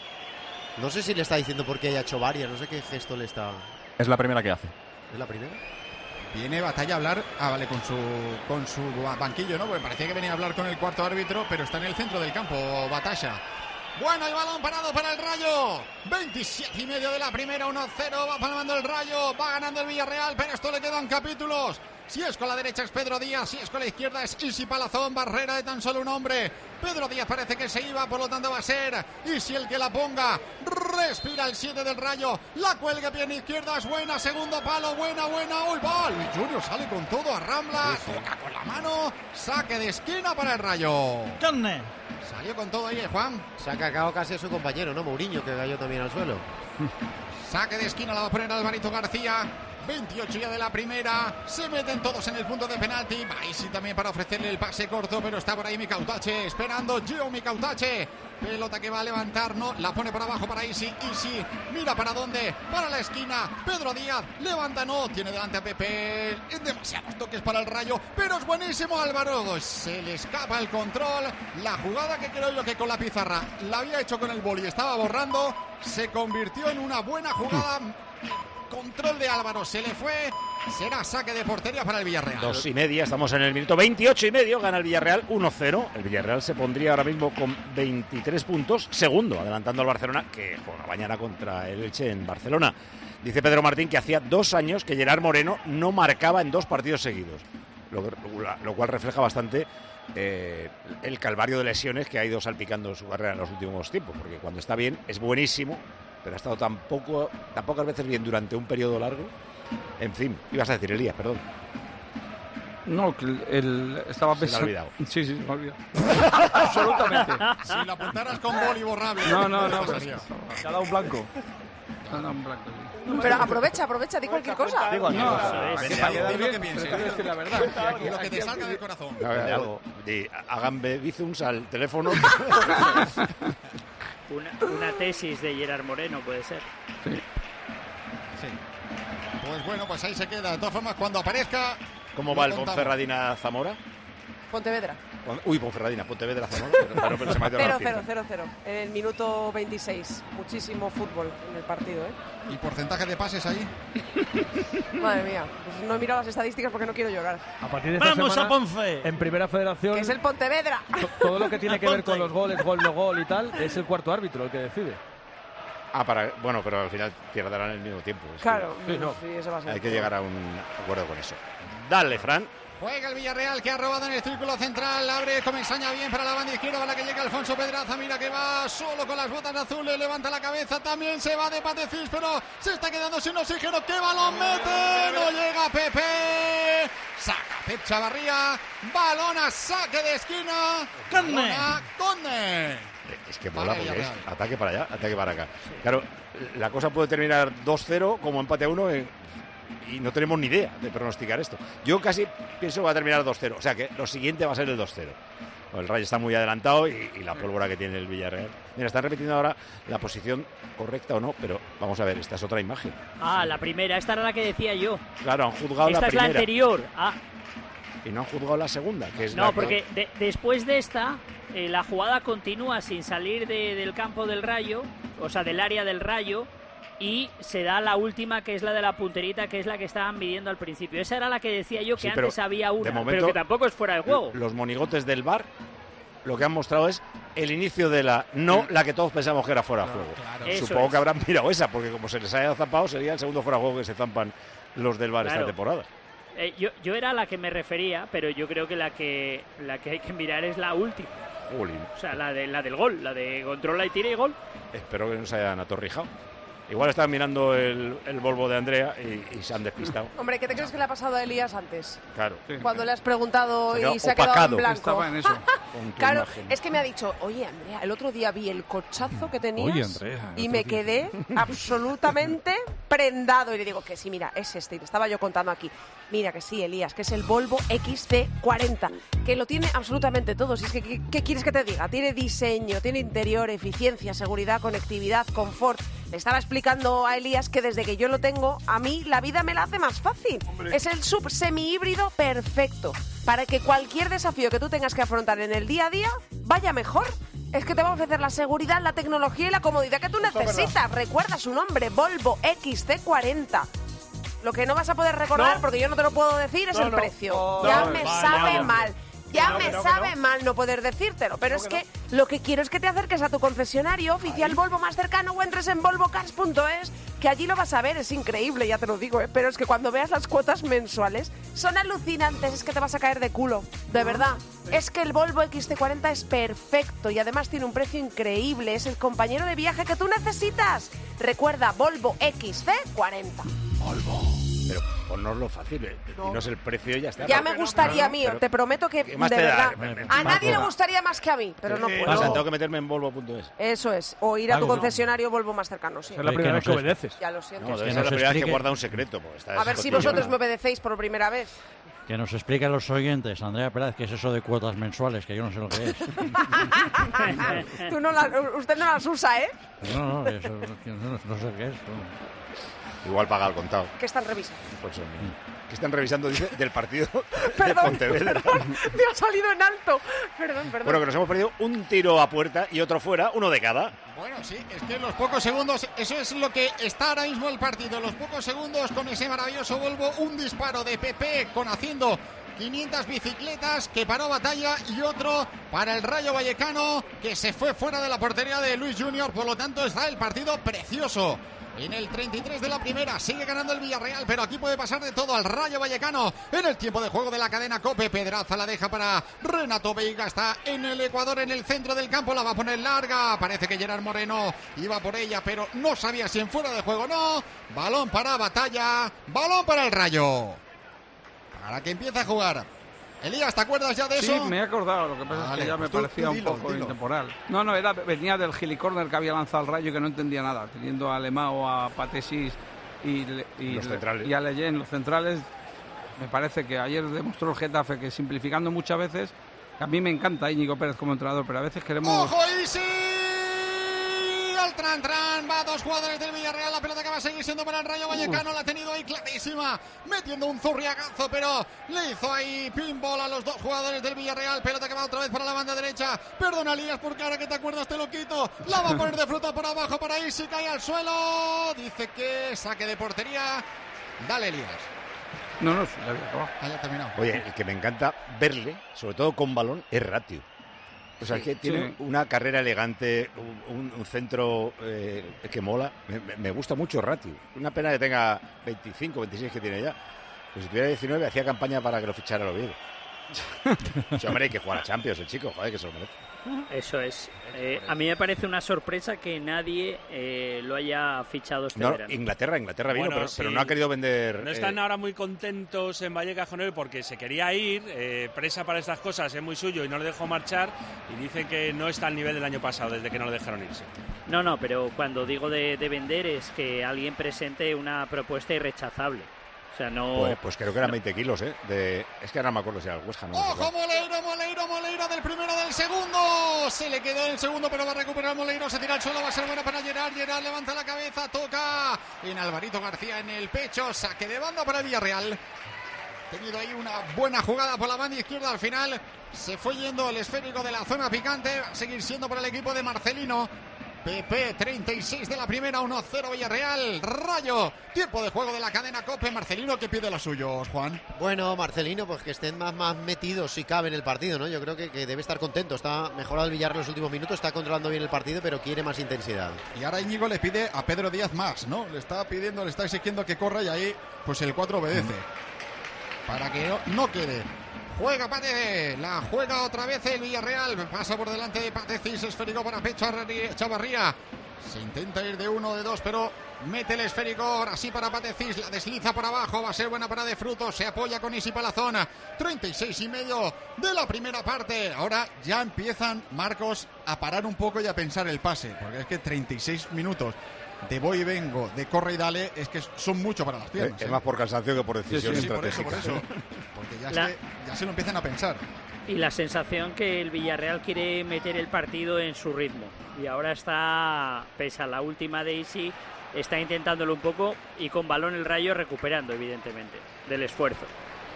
No sé si le está diciendo porque haya hecho varias. No sé qué gesto le está... Es la primera que hace. ¿Es la primera? Viene Batalla a hablar, vale, con su banquillo, ¿no? Porque parecía que venía a hablar con el cuarto árbitro, pero está en el centro del campo, Batalla. Bueno, el balón parado para el Rayo. 27 y medio de la primera, 1-0, va palmando el Rayo, va ganando el Villarreal, pero esto le quedan capítulos. Si es con la derecha es Pedro Díaz, si es con la izquierda es Isi Palazón, barrera de tan solo un hombre. Pedro Díaz parece que se iba, por lo tanto va a ser Isi el que la ponga. Respira el 7 del Rayo, la cuelga, pierna izquierda, es buena, segundo palo, buena. Uy, va, Luis Junior sale con todo, arrambla, toca con la mano, saque de esquina para el Rayo. Carne. Salió con todo ahí, Juan. Se ha cagado casi a su compañero, ¿no? Mourinho, que cayó también al suelo. Saque de esquina, la va a poner Alvarito García. 28 ya de la primera, se meten todos en el punto de penalti. Baisi también para ofrecerle el pase corto, pero está por ahí Micautache, esperando Gio Micautache. Pelota que va a levantar, no, la pone por abajo para Isi. Mira para dónde, para la esquina. Pedro Díaz, levanta, no, tiene delante a Pepe. Demasiados toques para el Rayo, pero es buenísimo Álvaro. Se le escapa el control. La jugada que creo yo que con la pizarra la había hecho con el boli, estaba borrando, se convirtió en una buena jugada. Control de Álvaro, se le fue. Será saque de portería para el Villarreal. 2:30, estamos en el minuto 28:30. Gana el Villarreal 1-0. El Villarreal se pondría ahora mismo con 23 puntos, segundo, adelantando al Barcelona, que juega mañana contra el Elche en Barcelona. Dice Pedro Martín que hacía 2 años que Gerard Moreno no marcaba en 2 partidos seguidos, lo cual refleja bastante el calvario de lesiones que ha ido salpicando su carrera en los últimos tiempos, porque cuando está bien es buenísimo, pero ha estado tan pocas veces bien durante un periodo largo. En fin, ibas a decir, Elías, perdón. No, que estaba pensando... Se me ha olvidado. Sí, se me ha olvidado. Absolutamente. Si la apuntaras con boli borrable. No. Se ha dado un blanco. Se ha dado un blanco. Pero aprovecha, di cualquier cosa. Di lo que pienses. La verdad. Lo que te salga del corazón. Algo. Hagan Bizums al teléfono. Una tesis de Gerard Moreno puede ser. Sí. Pues bueno, pues ahí se queda. De todas formas, cuando aparezca... ¿Cómo va el Ponferradina Zamora? Pontevedra. Pontevedra Zamora. Pero se me ha quedado 0-0. En el minuto 26. Muchísimo fútbol en el partido, ¿eh? ¿Y porcentaje de pases ahí? Madre mía. Pues no he mirado las estadísticas porque no quiero llorar. A partir de esta ¡Vamos semana, a Ponfe! En Primera Federación... Que es el Pontevedra. Todo lo que tiene que ver con los goles, gol, no gol y tal, es el cuarto árbitro el que decide. Bueno, pero al final pierderán el mismo tiempo. Claro, sí, eso va a ser. Hay que llegar a un acuerdo con eso. Dale, Fran. Juega el Villarreal, que ha robado en el círculo central. Abre Comesaña bien para la banda izquierda, para que llegue Alfonso Pedraza. Mira que va solo con las botas azules. Levanta la cabeza, también se va de Patecís, pero se está quedando sin oxígeno. ¡Qué balón mete! No llega Pepe. Echavarría, balón a saque de esquina. Conde. Es que mola porque es ataque para allá, ataque para acá. Claro, la cosa puede terminar 2-0 como empate a 1 y no tenemos ni idea de pronosticar esto. Yo casi pienso que va a terminar 2-0, o sea que lo siguiente va a ser el 2-0. El Rayo está muy adelantado y la pólvora que tiene el Villarreal. Mira, están repitiendo ahora la posición correcta o no, pero vamos a ver, esta es otra imagen. La primera, esta era la que decía yo. Claro, han juzgado la primera. Esta es la anterior. Y no han juzgado la segunda, que es porque después de esta, la jugada continúa sin salir del campo del Rayo, o sea, del área del Rayo, y se da la última, que es la de la punterita, que es la que estaban midiendo al principio. Esa era la que decía yo, que antes había una, pero que tampoco es fuera de juego. Los monigotes del VAR lo que han mostrado es el inicio de la que todos pensamos que era fuera de juego. Claro. Supongo que habrán mirado esa, porque como se les haya zampado, sería el segundo fuera de juego que se zampan los del VAR esta temporada. Yo era la que me refería, pero yo creo que la que hay que mirar es la última. Jolín. O sea, la del gol, la de controla y tira y gol. Espero que no se hayan atorrijado. Igual estaban mirando el Volvo de Andrea y se han despistado. Hombre, ¿qué te crees que le ha pasado a Elías antes? Claro. Cuando le has preguntado y se ha quedado en blanco. Estaba en eso. Claro, imagen. es que me ha dicho, oye, Andrea, el otro día vi el cochazo que tenías y me quedé absolutamente prendado. Y le digo que sí, mira, es este. Y le estaba yo contando aquí. Mira que sí, Elías, que es el Volvo XC40, que lo tiene absolutamente todo. Si es que, ¿qué quieres que te diga? Tiene diseño, tiene interior, eficiencia, seguridad, conectividad, confort. Le estaba explicando a Elías que desde que yo lo tengo, a mí la vida me la hace más fácil. Hombre. Es el semi-híbrido perfecto para que cualquier desafío que tú tengas que afrontar en el día a día vaya mejor. Es que te va a ofrecer la seguridad, la tecnología y la comodidad que tú necesitas. Recuerda su nombre, Volvo XC40. Lo que no vas a poder recordar, porque yo no te lo puedo decir, es el precio. Ya me sabe mal. Ya me sabe mal no poder decírtelo, pero es que lo que quiero es que te acerques a tu concesionario oficial Volvo más cercano o entres en volvocars.es, que allí lo vas a ver, es increíble, ya te lo digo, pero es que cuando veas las cuotas mensuales son alucinantes, es que te vas a caer de culo, de verdad. Es que el Volvo XC40 es perfecto y además tiene un precio increíble, es el compañero de viaje que tú necesitas. Recuerda, Volvo XC40. Volvo. Pero ponnoslo fácil, no es el precio y ya está. Ya me gustaría a mí, te prometo que de verdad a nadie le gustaría más que a mí, pero no puedo. Tengo que meterme en volvo.es. Eso es, o ir a tu concesionario Volvo más cercano, sí. Es la primera vez que obedeces. Ya lo siento. No, debe ser la primera vez que guarda un secreto. A ver si vosotros me obedecéis por primera vez. Que nos expliquen los oyentes, Andrea Pérez, qué es eso de cuotas mensuales, que yo no sé lo que es. Usted no las usa, ¿eh? No, eso no sé qué es. Igual paga al contado. ¿Qué están revisando? Pues, ¿qué están revisando? Dice, del partido de Pontevedra. Me ha salido en alto. Perdón. Bueno, que nos hemos perdido un tiro a puerta y otro fuera, uno de cada. Bueno, sí, es que en los pocos segundos, eso es lo que está ahora mismo el partido. En los pocos segundos, con ese maravilloso Volvo, un disparo de Pepe haciendo 500 bicicletas que paró batalla y otro para el Rayo Vallecano que se fue fuera de la portería de Luis Junior. Por lo tanto, está el partido precioso. En el 33 de la primera sigue ganando el Villarreal, pero aquí puede pasar de todo al Rayo Vallecano. En el tiempo de juego de la cadena COPE, Pedraza la deja para Renato Veiga, está en el Ecuador, en el centro del campo, la va a poner larga. Parece que Gerard Moreno iba por ella, pero no sabía si en fuera de juego o no. Balón para Batalla, balón para el Rayo. Para que empiece a jugar. Elías, ¿te acuerdas ya de eso? Sí, me he acordado, lo que pasa es que ya me parecía un poco intemporal. No, venía del gilicorner que había lanzado el Rayo y que no entendía nada, teniendo a Alemão, a Patesis y a Leyen, los centrales. Me parece que ayer demostró el Getafe que simplificando muchas veces, a mí me encanta Íñigo Pérez como entrenador, pero a veces queremos... ¡Ojo, y sí! El tran, va dos jugadores del Villarreal, la pelota que va a seguir siendo para el Rayo Vallecano, la ha tenido ahí clarísima, metiendo un zurriagazo, pero le hizo ahí pinball a los dos jugadores del Villarreal, pelota que va otra vez para la banda derecha, perdona Elías, porque ahora que te acuerdas te lo quito, la va a poner de fruta por abajo para Isi, cae al suelo, dice que saque de portería, dale Elías. No, ya había acabado. Ya terminado. Oye, el que me encanta verle, sobre todo con balón, es Ratio. O sea, que tiene una carrera elegante, un centro que mola. Me gusta mucho Ratio. Una pena que tenga 25, 26 que tiene ya. Pues si tuviera 19 hacía campaña para que lo fichara el Oviedo. Sí, hombre, hay que jugar a Champions el chico, joder, que se lo merece. Eso es. A mí me parece una sorpresa que nadie lo haya fichado este verano. Inglaterra vino, Bueno, pero no ha querido vender. No están ahora muy contentos en Vallecas con él porque se quería ir. Presa para estas cosas es muy suyo y no le dejó marchar. Y dicen que no está al nivel del año pasado desde que no le dejaron irse. No, pero cuando digo de vender es que alguien presente una propuesta irrechazable. O sea, no... Pues creo que eran 20 kilos, ¿eh? Es que ahora no me acuerdo si era el West Ham. ¡Ojo, Moleiro del primero del segundo! Se le quedó en el segundo, pero va a recuperar Moleiro. Se tira al suelo, va a ser buena para Gerard. Gerard levanta la cabeza, toca en Alvarito García en el pecho. Saque de banda para el Villarreal. Tenido ahí una buena jugada por la banda izquierda. Al final se fue yendo el esférico de la zona picante. Va a seguir siendo para el equipo de Marcelino. PP, 36 de la primera, 1-0 Villarreal. Rayo, tiempo de juego de la cadena COPE. Marcelino, ¿qué pide los suyos, Juan? Bueno, Marcelino, pues que estén más metidos si cabe en el partido, ¿no? Yo creo que debe estar contento. Está mejorado el Villarreal en los últimos minutos, está controlando bien el partido, pero quiere más intensidad. Y ahora Íñigo le pide a Pedro Díaz más, ¿no? Le está exigiendo que corra y ahí, pues el 4 obedece. Para que no quede. Juega Pate, la juega otra vez el Villarreal, pasa por delante de Patecis, esférico para Pecho Chavarría, se intenta ir de 1 de 2, pero mete el esférico, ahora sí para Patecis, la desliza por abajo, va a ser buena para De Frutos, se apoya con Isi Palazón, 36,5 de la primera parte, ahora ya empiezan, Marcos, a parar un poco y a pensar el pase, porque es que 36 minutos de voy y vengo, de corre y dale, es que son mucho para las piernas. Es más por cansancio que por decisión estratégica. Por eso. Porque ya se lo empiezan a pensar. Y la sensación que el Villarreal quiere meter el partido en su ritmo. Y ahora está, pese a la última de Isi, está intentándolo un poco y con balón el Rayo recuperando, evidentemente, del esfuerzo.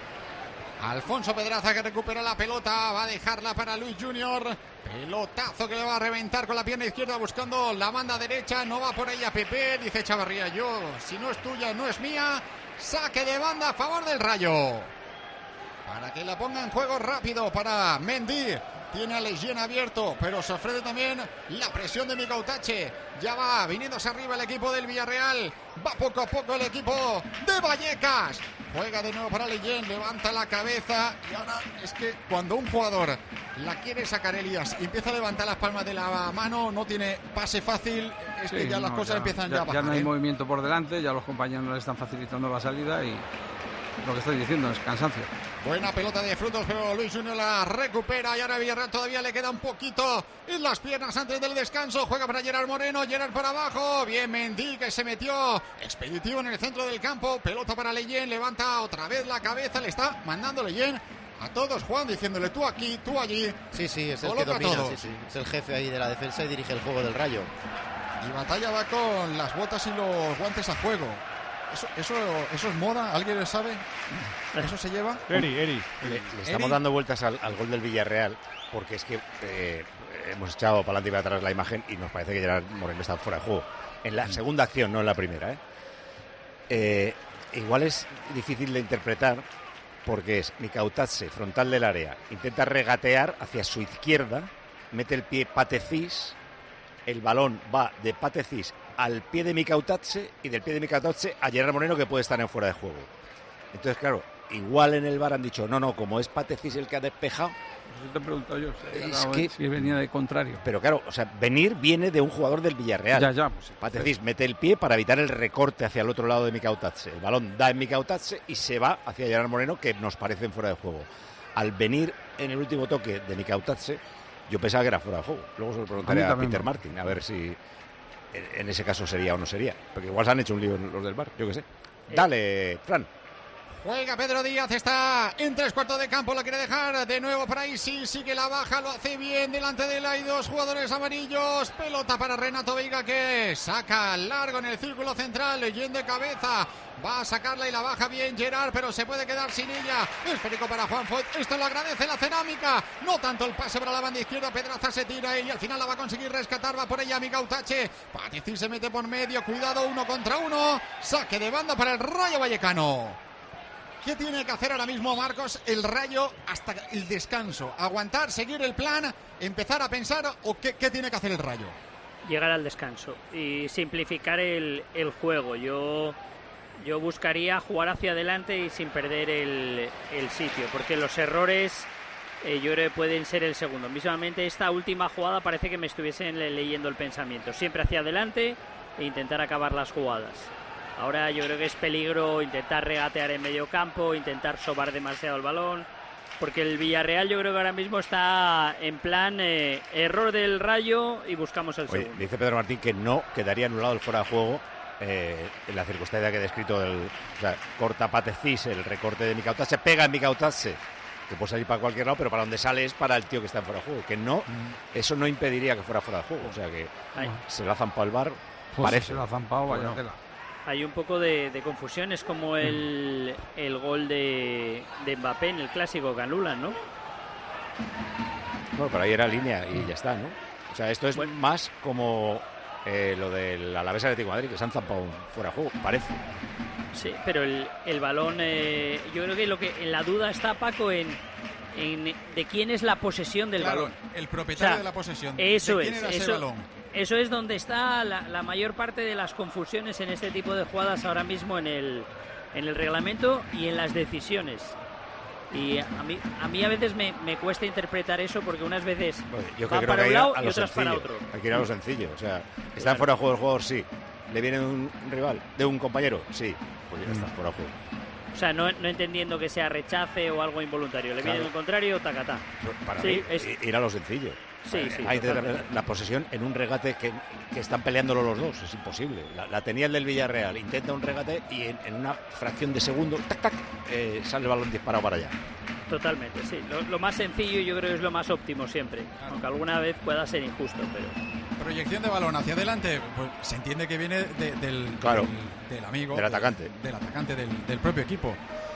Alfonso Pedraza que recupera la pelota, va a dejarla para Luis Junior. Pelotazo que le va a reventar con la pierna izquierda buscando la banda derecha, no va por ella Pepe, dice Chavarría, yo, si no es tuya, no es mía. Saque de banda a favor del Rayo. Para que la ponga en juego rápido para Mendy. Tiene a Legión abierto, pero se ofrece también la presión de Micautache. Ya va viniéndose arriba el equipo del Villarreal. Va poco a poco el equipo de Vallecas. Juega de nuevo para Legión, levanta la cabeza. Y ahora es que cuando un jugador la quiere sacar Elías y empieza a levantar las palmas de la mano, no tiene pase fácil, es que ya las cosas empiezan ya a bajar. Ya no hay movimiento por delante, ya los compañeros no le están facilitando la salida y lo que estoy diciendo es cansancio. Buena pelota de Frutos, pero Luis Junior la recupera y ahora Villarreal todavía le queda un poquito en las piernas antes del descanso. Juega para Gerard Moreno, Gerard por abajo. Bien Mendy que se metió expeditivo en el centro del campo. Pelota para Leyen, levanta otra vez la cabeza, le está mandando Leyen a todos, Juan, diciéndole tú aquí, tú allí. Sí, es el que domina, sí. Es el jefe ahí de la defensa y dirige el juego del Rayo. Y Batalla va con las botas y los guantes a juego. ¿Eso es moda? ¿Alguien lo sabe? ¿Eso se lleva? Eri. Le estamos dando vueltas al gol del Villarreal porque es que hemos echado para adelante y para atrás la imagen y nos parece que Gerard Moreno está fuera de juego. En la segunda acción, no en la primera. Igual es difícil de interpretar porque es Micautache, frontal del área, intenta regatear hacia su izquierda, mete el pie Patecis, el balón va de Patecis al pie de Micautache y del pie de Micautache a Gerard Moreno que puede estar en fuera de juego. Entonces, claro, igual en el VAR han dicho, no, como es Patecis el que ha despejado. Eso te he preguntado yo, si venía de contrario. Pero claro, o sea, viene de un jugador del Villarreal. Ya, pues. Patecis mete el pie para evitar el recorte hacia el otro lado de Micautache. El balón da en Micautache y se va hacia Gerard Moreno, que nos parece en fuera de juego. Al venir en el último toque de Micautache, yo pensaba que era fuera de juego. Luego se lo preguntaré a Peter Martin, a ver si en ese caso sería o no sería. Porque igual se han hecho un lío los del VAR, yo qué sé. Dale, Fran. Juega Pedro Díaz, está en 3/4 de campo, la quiere dejar de nuevo para Isi, sigue la baja, lo hace bien, delante de él hay dos jugadores amarillos, pelota para Renato Veiga que saca largo en el círculo central, leyendo de cabeza, va a sacarla y la baja bien Gerard, pero se puede quedar sin ella, esférico para Juan Foyt, esto lo agradece la cerámica, no tanto el pase para la banda izquierda, Pedraza se tira y al final la va a conseguir rescatar, va por ella Micautache, Patecis se mete por medio, cuidado 1 contra 1, saque de banda para el Rayo Vallecano. ¿Qué tiene que hacer ahora mismo, Marcos, el Rayo hasta el descanso? ¿Aguantar, seguir el plan, empezar a pensar o qué tiene que hacer el Rayo? Llegar al descanso y simplificar el juego. Yo Yo buscaría jugar hacia adelante y sin perder el sitio, porque los errores yo creo que pueden ser el segundo. Mismamente esta última jugada parece que me estuviesen leyendo el pensamiento. Siempre hacia adelante e intentar acabar las jugadas. Ahora yo creo que es peligro intentar regatear en medio campo, intentar sobar demasiado el balón, porque el Villarreal yo creo que ahora mismo está en plan error del Rayo y buscamos el segundo. Dice Pedro Martín que no quedaría anulado el fuera de juego en la circunstancia que he descrito, corta Patecís, el recorte de Micautase, pega en Micautase, que puede salir para cualquier lado, pero para donde sale es para el tío que está en fuera de juego, que no, eso no impediría que fuera de juego, o sea que se lo ha zampado el VAR, parece. Se lo ha zampado, vaya tela. Hay un poco de confusión, es como el gol de Mbappé en el clásico que anulan, ¿no? Bueno, pero ahí era línea y ya está, ¿no? O sea, esto es más como lo del Alavés Atlético de Madrid, que se han zampado fuera de juego, parece. Sí, pero el balón, yo creo que la duda está, Paco, en de quién es la posesión del balón. El propietario de la posesión. Eso ¿De quién era ese balón? Eso es donde está la mayor parte de las confusiones en este tipo de jugadas ahora mismo en el reglamento y en las decisiones. Y a mí a veces me cuesta interpretar eso, porque unas veces yo va creo para que un lado y lo otras sencillo. para otro. Hay que ir a lo sencillo. O sea, ¿está fuera de juego el jugador? Sí. ¿Le viene un rival? ¿De un compañero? Sí. Pues ya está, fuera de juego. O sea, no entendiendo que sea rechace o algo involuntario. Le viene el contrario, tacatá. Para mí, ir a lo sencillo. Sí, hay la posesión en un regate que están peleándolo los dos, es imposible. La tenía el del Villarreal, intenta un regate y en una fracción de segundo sale el balón disparado para allá. Totalmente, sí. Lo más sencillo yo creo que es lo más óptimo siempre, aunque alguna vez pueda ser injusto, pero... Proyección de balón hacia adelante, pues se entiende que viene del amigo, del atacante, del propio equipo.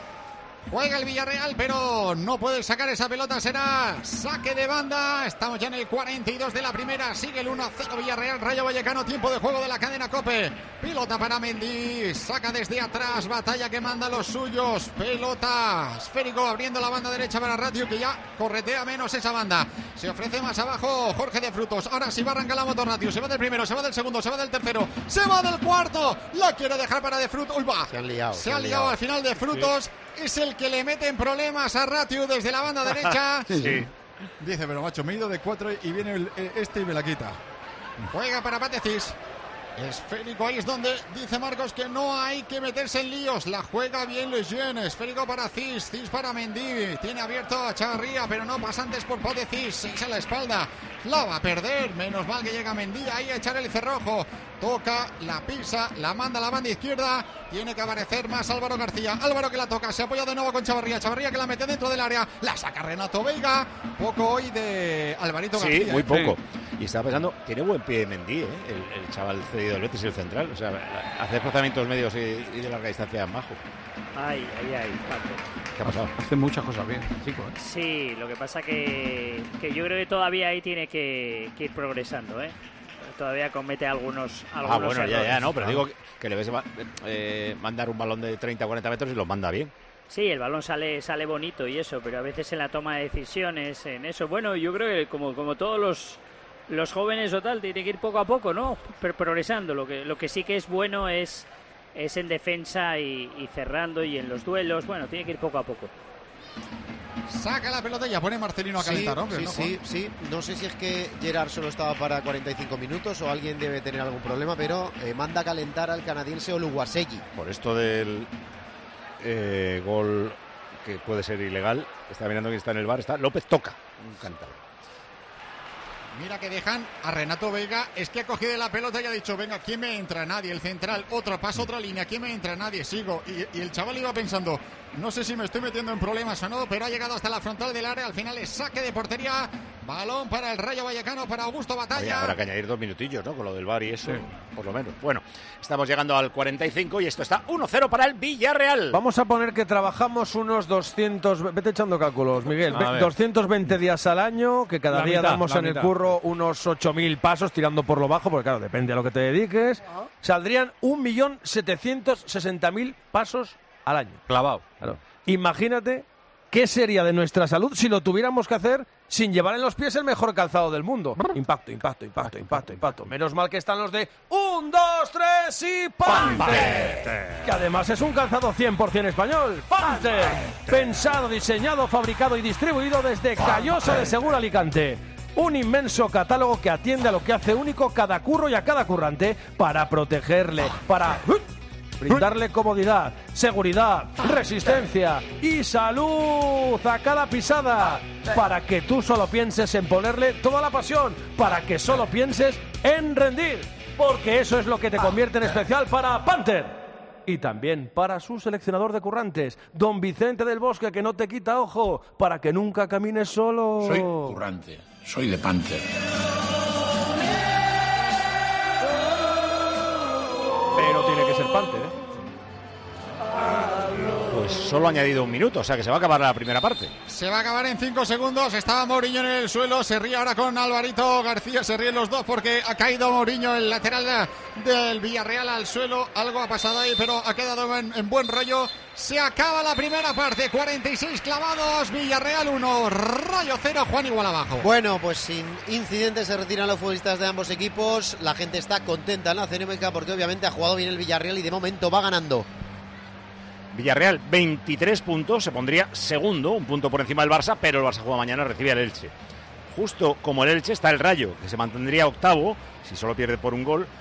Juega el Villarreal, pero no puede sacar esa pelota. Será saque de banda. Estamos ya en el 42 de la primera. Sigue el 1-0 Villarreal, Rayo Vallecano. Tiempo de juego de la cadena COPE. Pelota para Mendy. Saca desde atrás. Batalla que manda los suyos. Pelota esférico abriendo la banda derecha para Radio, que ya corretea menos esa banda. Se ofrece más abajo Jorge de Frutos. Ahora sí va a arrancar la motor Radio. Se va del primero, se va del segundo, se va del tercero, se va del cuarto. La quiere dejar para de Frutos. Uy, va. Se han liado al final de Frutos. Sí. Es el que le mete en problemas a Ratiu desde la banda derecha. Sí. Dice, pero macho, me he ido de 4 y viene este y me la quita. Juega para Patecís. Esférico, ahí es donde dice Marcos que no hay que meterse en líos. La juega bien Lejeune. Esférico para Cis para Mendy. Tiene abierto a Chavarría, pero no pasantes por Patecís. 6 a la espalda. La va a perder. Menos mal que llega Mendy ahí a echar el cerrojo. Toca, la pisa, la manda a la banda izquierda. Tiene que aparecer más Álvaro García. Álvaro que la toca, se apoya de nuevo con Chavarría. Chavarría que la mete dentro del área. La saca Renato Veiga. Poco hoy de Alvarito García. Sí, muy poco. Y estaba pensando, tiene buen pie Mendy, el chaval cedido del Betis y el central. O sea, hace desplazamientos medios y de larga distancia en bajo. Ay, Paco. ¿Qué ha pasado? Hace muchas cosas bien, chico. Sí, lo que pasa que yo creo que todavía ahí tiene que ir progresando, Todavía comete algunos bueno, errores. ya, no, pero digo que le ves mandar un balón de 30 o 40 metros y lo manda bien. Sí, el balón sale bonito y eso, pero a veces en la toma de decisiones, en eso, bueno, yo creo que como todos los jóvenes o tal, tiene que ir poco a poco, ¿no? Progresando. Lo que sí que es bueno es en defensa y cerrando y en los duelos, bueno, tiene que ir poco a poco. Saca la pelota y ya pone Marcelino a calentar, hombre. Sí. No sé si es que Gerard solo estaba para 45 minutos o alguien debe tener algún problema, pero manda a calentar al canadiense Oluwasegi. Por esto del gol que puede ser ilegal, está mirando quién está en el VAR, está López Toca, un cántaro. Mira que dejan a Renato Veiga, es que ha cogido la pelota y ha dicho, venga, ¿quién me entra? Nadie, el central, otro paso, otra línea, ¿quién me entra? Nadie, sigo. Y el chaval iba pensando, no sé si me estoy metiendo en problemas o no, pero ha llegado hasta la frontal del área, al final es saque de portería, balón para el Rayo Vallecano, para Augusto Batalla. Oye, habrá que añadir 2 minutillos, ¿no? Con lo del VAR y eso, por lo menos. Bueno, estamos llegando al 45 y esto está 1-0 para el Villarreal. Vamos a poner que trabajamos unos 200, vete echando cálculos, Miguel, 220 días al año, que cada día damos en el curro unos 8.000 pasos tirando por lo bajo, porque claro, depende a lo que te dediques. Saldrían 1.760.000 pasos al año. Clavado. Claro. Imagínate ¿qué sería de nuestra salud si lo tuviéramos que hacer sin llevar en los pies el mejor calzado del mundo? Impacto, impacto, impacto, impacto, impacto. Menos mal que están los de 1, 2, 3 y Panther. Que además es un calzado 100% español. Panther. Pensado, diseñado, fabricado y distribuido desde Callosa de Segura, Alicante. Un inmenso catálogo que atiende a lo que hace único cada curro y a cada currante para protegerle, para brindarle comodidad, seguridad, resistencia y salud a cada pisada, para que tú solo pienses en ponerle toda la pasión, para que solo pienses en rendir, porque eso es lo que te convierte en especial para Panther. Y también para su seleccionador de currantes, don Vicente del Bosque, que no te quita ojo, para que nunca camines solo. Soy currante, soy de Panther. Pero tiene que ser Panther, ¿eh? Pues solo ha añadido 1 minuto, o sea que se va a acabar la primera parte. Se va a acabar en 5 segundos. Estaba Mourinho en el suelo, se ríe ahora con Alvarito García, se ríen los dos porque ha caído Mourinho, el lateral del Villarreal, al suelo. Algo ha pasado ahí, pero ha quedado en buen rollo. Se acaba la primera parte, 46 clavados, Villarreal 1, Rayo 0, Juan igual abajo. Bueno, pues sin incidentes se retiran los futbolistas de ambos equipos. La gente está contenta en la Cerámica porque obviamente ha jugado bien el Villarreal y de momento va ganando. Villarreal 23 puntos, se pondría segundo, 1 punto por encima del Barça, pero el Barça juega mañana, recibe al Elche. Justo como el Elche está el Rayo, que se mantendría octavo, si solo pierde por 1 gol.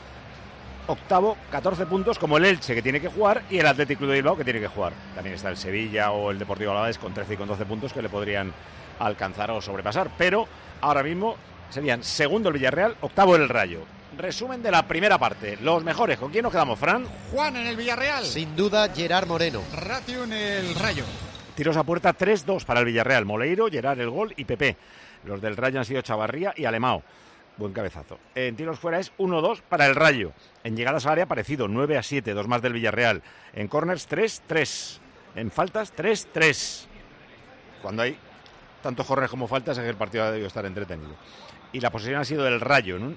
Octavo, 14 puntos, como el Elche, que tiene que jugar, y el Athletic Club de Bilbao, que tiene que jugar. También está el Sevilla o el Deportivo Alavés con 13 y con 12 puntos que le podrían alcanzar o sobrepasar. Pero ahora mismo serían segundo el Villarreal, octavo el Rayo. Resumen de la primera parte. Los mejores. ¿Con quién nos quedamos, Fran? Juan en el Villarreal. Sin duda, Gerard Moreno. Ratio en el Rayo. Tiros a puerta 3-2 para el Villarreal. Moleiro, Gerard el gol y Pepe. Los del Rayo han sido Chavarría y Alemao. Buen cabezazo. En tiros fuera es 1-2 para el Rayo. En llegadas al área parecido, 9-7, 2 más del Villarreal. En corners 3-3. En faltas 3-3. Cuando hay tantos corners como faltas es que el partido ha debido estar entretenido. Y la posesión ha sido del Rayo en un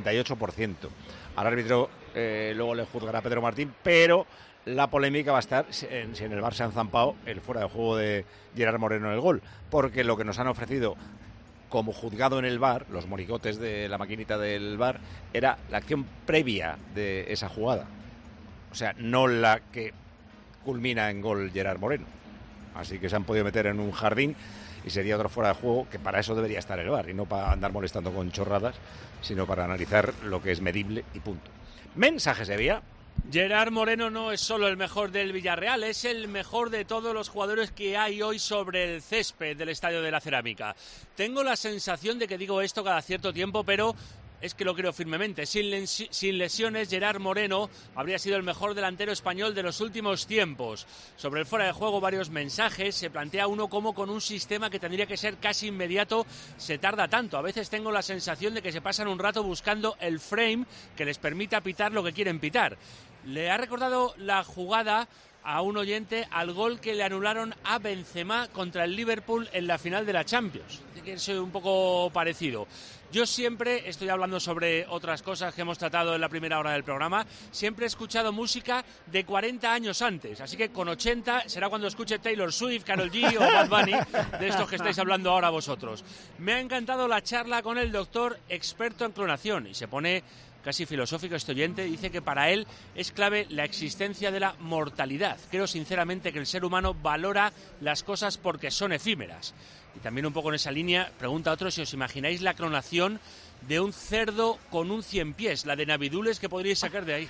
58%. Al árbitro luego le juzgará a Pedro Martín, pero la polémica va a estar si en el Barça han zampado el fuera de juego de Gerard Moreno en el gol, porque lo que nos han ofrecido como juzgado en el VAR, los moricotes de la maquinita del VAR, era la acción previa de esa jugada. O sea, no la que culmina en gol Gerard Moreno. Así que se han podido meter en un jardín y sería otro fuera de juego, que para eso debería estar el VAR, y no para andar molestando con chorradas, sino para analizar lo que es medible y punto. Mensajes de vía. Gerard Moreno no es solo el mejor del Villarreal, es el mejor de todos los jugadores que hay hoy sobre el césped del Estadio de la Cerámica. Tengo la sensación de que digo esto cada cierto tiempo, pero es que lo creo firmemente. Sin lesiones, Gerard Moreno habría sido el mejor delantero español de los últimos tiempos. Sobre el fuera de juego, varios mensajes. Se plantea uno como con un sistema que tendría que ser casi inmediato se tarda tanto. A veces tengo la sensación de que se pasan un rato buscando el frame que les permita pitar lo que quieren pitar. Le ha recordado la jugada a un oyente al gol que le anularon a Benzema contra el Liverpool en la final de la Champions. Que es un poco parecido. Yo siempre, estoy hablando sobre otras cosas que hemos tratado en la primera hora del programa, siempre he escuchado música de 40 años antes, así que con 80 será cuando escuche Taylor Swift, Karol G o Bad Bunny, de estos que estáis hablando ahora vosotros. Me ha encantado la charla con el doctor experto en clonación y se pone casi filosófico este oyente. Dice que para él es clave la existencia de la mortalidad. Creo sinceramente que el ser humano valora las cosas porque son efímeras. Y también un poco en esa línea, pregunta a otro si os imagináis la clonación de un cerdo con un 100 pies, la de Navidules, que podríais sacar de ahí.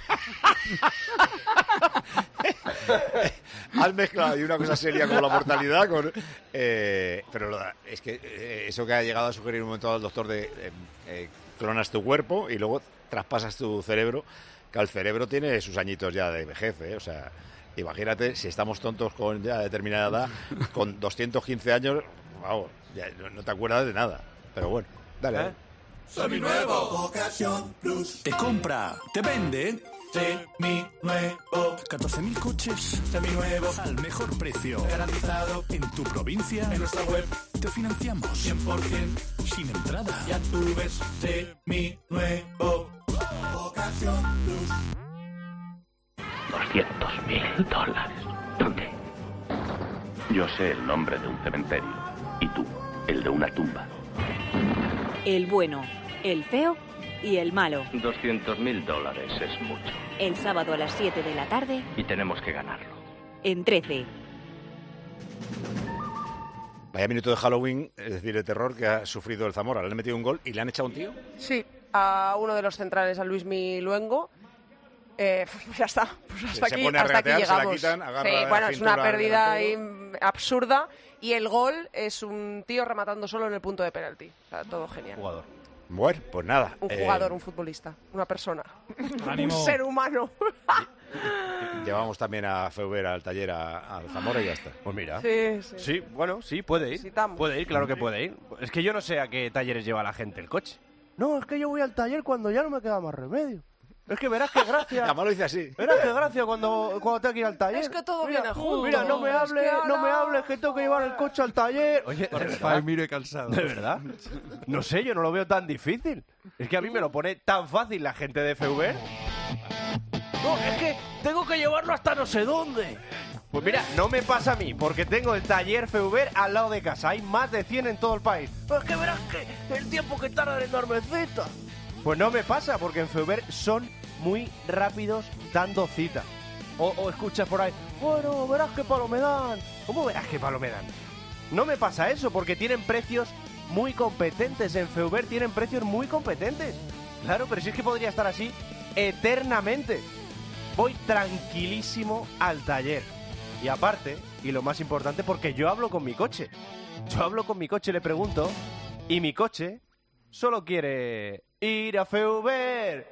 Has mezclado y una cosa seria como la mortalidad con... pero es que eso que ha llegado a sugerir un momento al doctor de clonas tu cuerpo y luego traspasas tu cerebro, que el cerebro tiene sus añitos ya de vejez, o sea, imagínate si estamos tontos con ya determinada edad, con 215 años, wow, ya no te acuerdas de nada, pero bueno, dale. Seminuevo. Ocasión Plus. Te compra, te vende. Seminuevo. 14.000 coches. Seminuevos. Al mejor precio. Garantizado. En tu provincia. En nuestra web. Te financiamos. 100%. Sin entrada. Ya tú ves. Seminuevo. Ocasión Plus. $200.000. ¿Dónde? Yo sé el nombre de un cementerio. Y tú, el de una tumba. El bueno, el feo y el malo. $200.000 es mucho. El sábado a las 7 de la tarde. Y tenemos que ganarlo. En 13. Vaya minuto de Halloween, es decir, de terror que ha sufrido el Zamora. Le han metido un gol y le han echado un tío. Sí, a uno de los centrales, a Luismi Luengo. Ya está, pues hasta aquí llegamos. Se la quitan, agarra sí, bueno, es una pérdida delantero. absurda y el gol es un tío rematando solo en el punto de penalti. O sea, todo genial. Jugador. Bueno, pues nada. Un jugador, un futbolista, una persona, ánimo. Un ser humano. Llevamos también a Feuber al taller al Zamora y ya está. Pues mira. Sí, bueno, sí, puede ir. Visitamos. Puede ir, claro que puede ir. Es que yo no sé a qué talleres lleva la gente el coche. No, es que yo voy al taller cuando ya no me queda más remedio. Es que verás qué gracia. Además lo dice así. Verás qué gracia cuando tengo que ir al taller. Es que todo viene junto. Mira, no me hables que tengo que llevar el coche al taller. Oye, miro cansado. ¿De verdad? No sé, yo no lo veo tan difícil. Es que a mí me lo pone tan fácil la gente de FV. No, es que tengo que llevarlo hasta no sé dónde. Pues mira, no me pasa a mí, porque tengo el taller FV al lado de casa. Hay más de 100 en todo el país. Pero es que verás que el tiempo que tardan en darme cita. Pues no me pasa, porque en Feuber son muy rápidos dando cita. O escuchas por ahí, bueno, verás qué palo me dan. ¿Cómo verás qué palo me dan? No me pasa eso, porque tienen precios muy competentes. En Feuber tienen precios muy competentes. Claro, pero si es que podría estar así eternamente. Voy tranquilísimo al taller. Y aparte, y lo más importante, porque yo hablo con mi coche. Yo hablo con mi coche, le pregunto, y mi coche solo quiere ir a Feuber.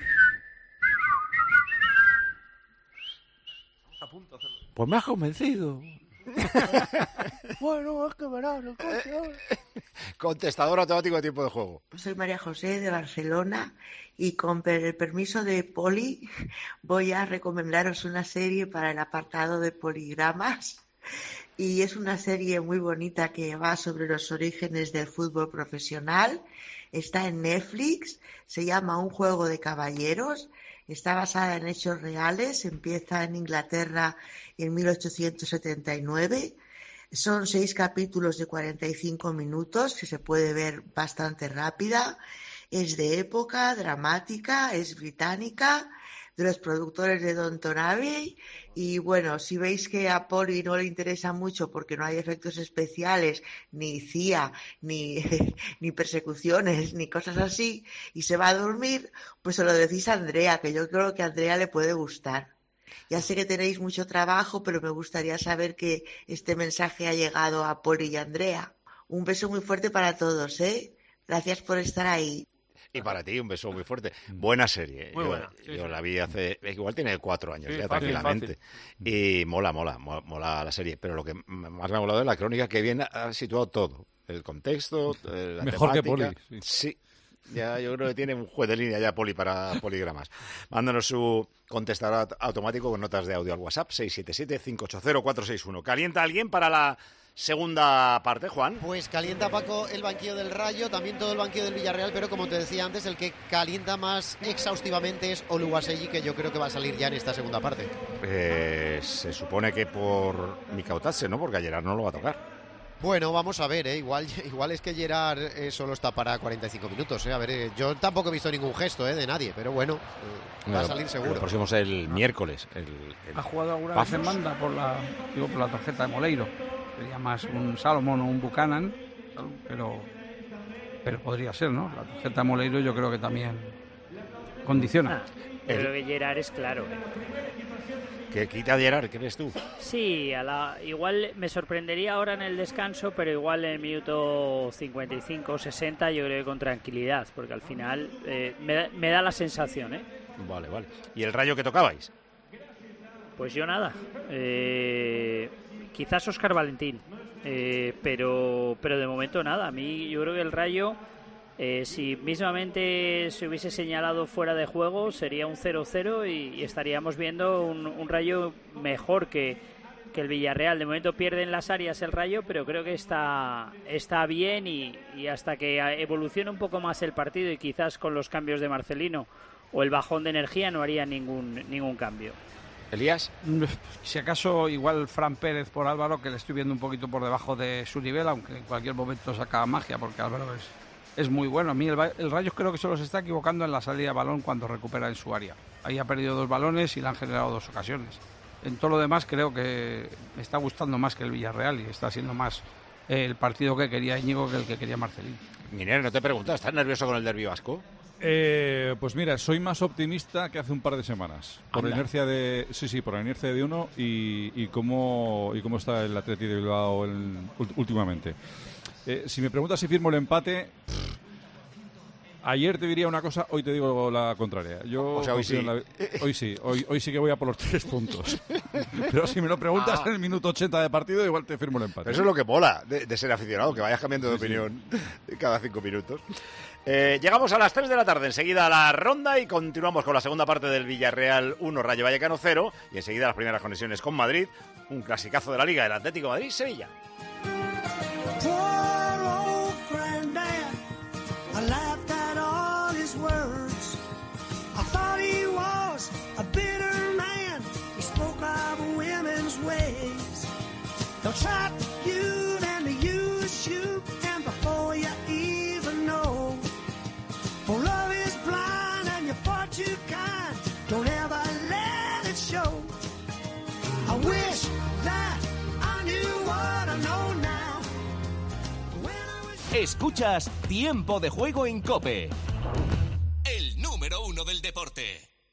Pues me has convencido. Bueno, es que verás el coche. Contestador automático de tiempo de juego. Soy María José de Barcelona y con el permiso de Poli voy a recomendaros una serie para el apartado de poligramas. Y es una serie muy bonita que va sobre los orígenes del fútbol profesional. Está en Netflix, se llama Un juego de caballeros. Está basada en hechos reales, empieza en Inglaterra en 1879. Son 6 capítulos de 45 minutos, que se puede ver bastante rápida. Es de época, dramática, es británica, de los productores de Downton Abbey. Y bueno, si veis que a Poli no le interesa mucho porque no hay efectos especiales, ni CIA, ni persecuciones, ni cosas así, y se va a dormir, pues se lo decís a Andrea, que yo creo que a Andrea le puede gustar. Ya sé que tenéis mucho trabajo, pero me gustaría saber que este mensaje ha llegado a Poli y a Andrea. Un beso muy fuerte para todos, ¿eh? Gracias por estar ahí. Y para ti, un beso muy fuerte. Buena serie. Muy buena. Yo la vi hace... Igual tiene 4 años ya, fácil, tranquilamente. Y mola la serie. Pero lo que más me ha molado es la crónica, que bien ha situado todo. El contexto, la mejor temática. que Poli. Sí. Ya, yo creo que tiene un juez de línea ya Poli para poligramas. Mándanos su contestador automático con notas de audio al WhatsApp 677-580-461. ¿Calienta alguien para la segunda parte, Juan? Pues calienta, Paco, el banquillo del Rayo, también todo el banquillo del Villarreal, pero como te decía antes, el que calienta más exhaustivamente es Oluwaseyi, que yo creo que va a salir ya en esta segunda parte. Se supone que por Mikautase, ¿no? Porque a Gerard no lo va a tocar. Bueno, vamos a ver, igual es que Gerard solo está para 45 minutos. A ver, yo tampoco he visto ningún gesto de nadie, pero bueno, va a salir seguro. El próximo es el miércoles. ¿Ha jugado alguna vez en banda por la tarjeta de Moleiro? Sería más un Salomón o un Buchanan, pero podría ser, ¿no? La tarjeta de Moleiro yo creo que también condiciona. Yo creo que Gerard es claro. ¿Que quita a Gerard, crees tú? Sí, igual me sorprendería ahora en el descanso, pero igual en el minuto 55 o 60 yo creo que con tranquilidad, porque al final me da la sensación, ¿eh? Vale. ¿Y el Rayo que tocabais? Pues yo nada. Quizás Óscar Valentín, pero de momento nada. A mí yo creo que el Rayo, si mismamente se hubiese señalado fuera de juego, sería un 0-0 y estaríamos viendo un Rayo mejor que el Villarreal. De momento pierde en las áreas el Rayo, pero creo que está bien y hasta que evolucione un poco más el partido y quizás con los cambios de Marcelino o el bajón de energía no haría ningún cambio. ¿Elías? Si acaso igual Fran Pérez por Álvaro, que le estoy viendo un poquito por debajo de su nivel, aunque en cualquier momento saca magia, porque Álvaro es muy bueno. A mí el Rayo creo que solo se está equivocando en la salida de balón cuando recupera en su área. Ahí ha perdido 2 balones y le han generado 2 ocasiones. En todo lo demás creo que me está gustando más que el Villarreal y está siendo más el partido que quería Íñigo que el que quería Marcelín. Miner, no te preguntas, ¿estás nervioso con el derbi vasco? Pues mira, soy más optimista que hace un par de semanas. Por la inercia de por la inercia de uno y cómo está el Atleti de Bilbao últimamente. Si me preguntas si firmo el empate, ayer te diría una cosa, hoy te digo la contraria. Yo hoy sí. Hoy sí que voy a por los 3 puntos. Pero si me lo preguntas en el minuto 80 de partido, igual te firmo el empate. Pero eso es lo que mola de ser aficionado, que vayas cambiando de opinión cada 5 minutos. Llegamos a las 3 de la tarde, enseguida a la ronda y continuamos con la segunda parte del Villarreal 1, Rayo Vallecano 0 y enseguida las primeras conexiones con Madrid, un clasicazo de la Liga, el Atlético Madrid-Sevilla. Escuchas Tiempo de Juego en COPE. El número 1 del deporte.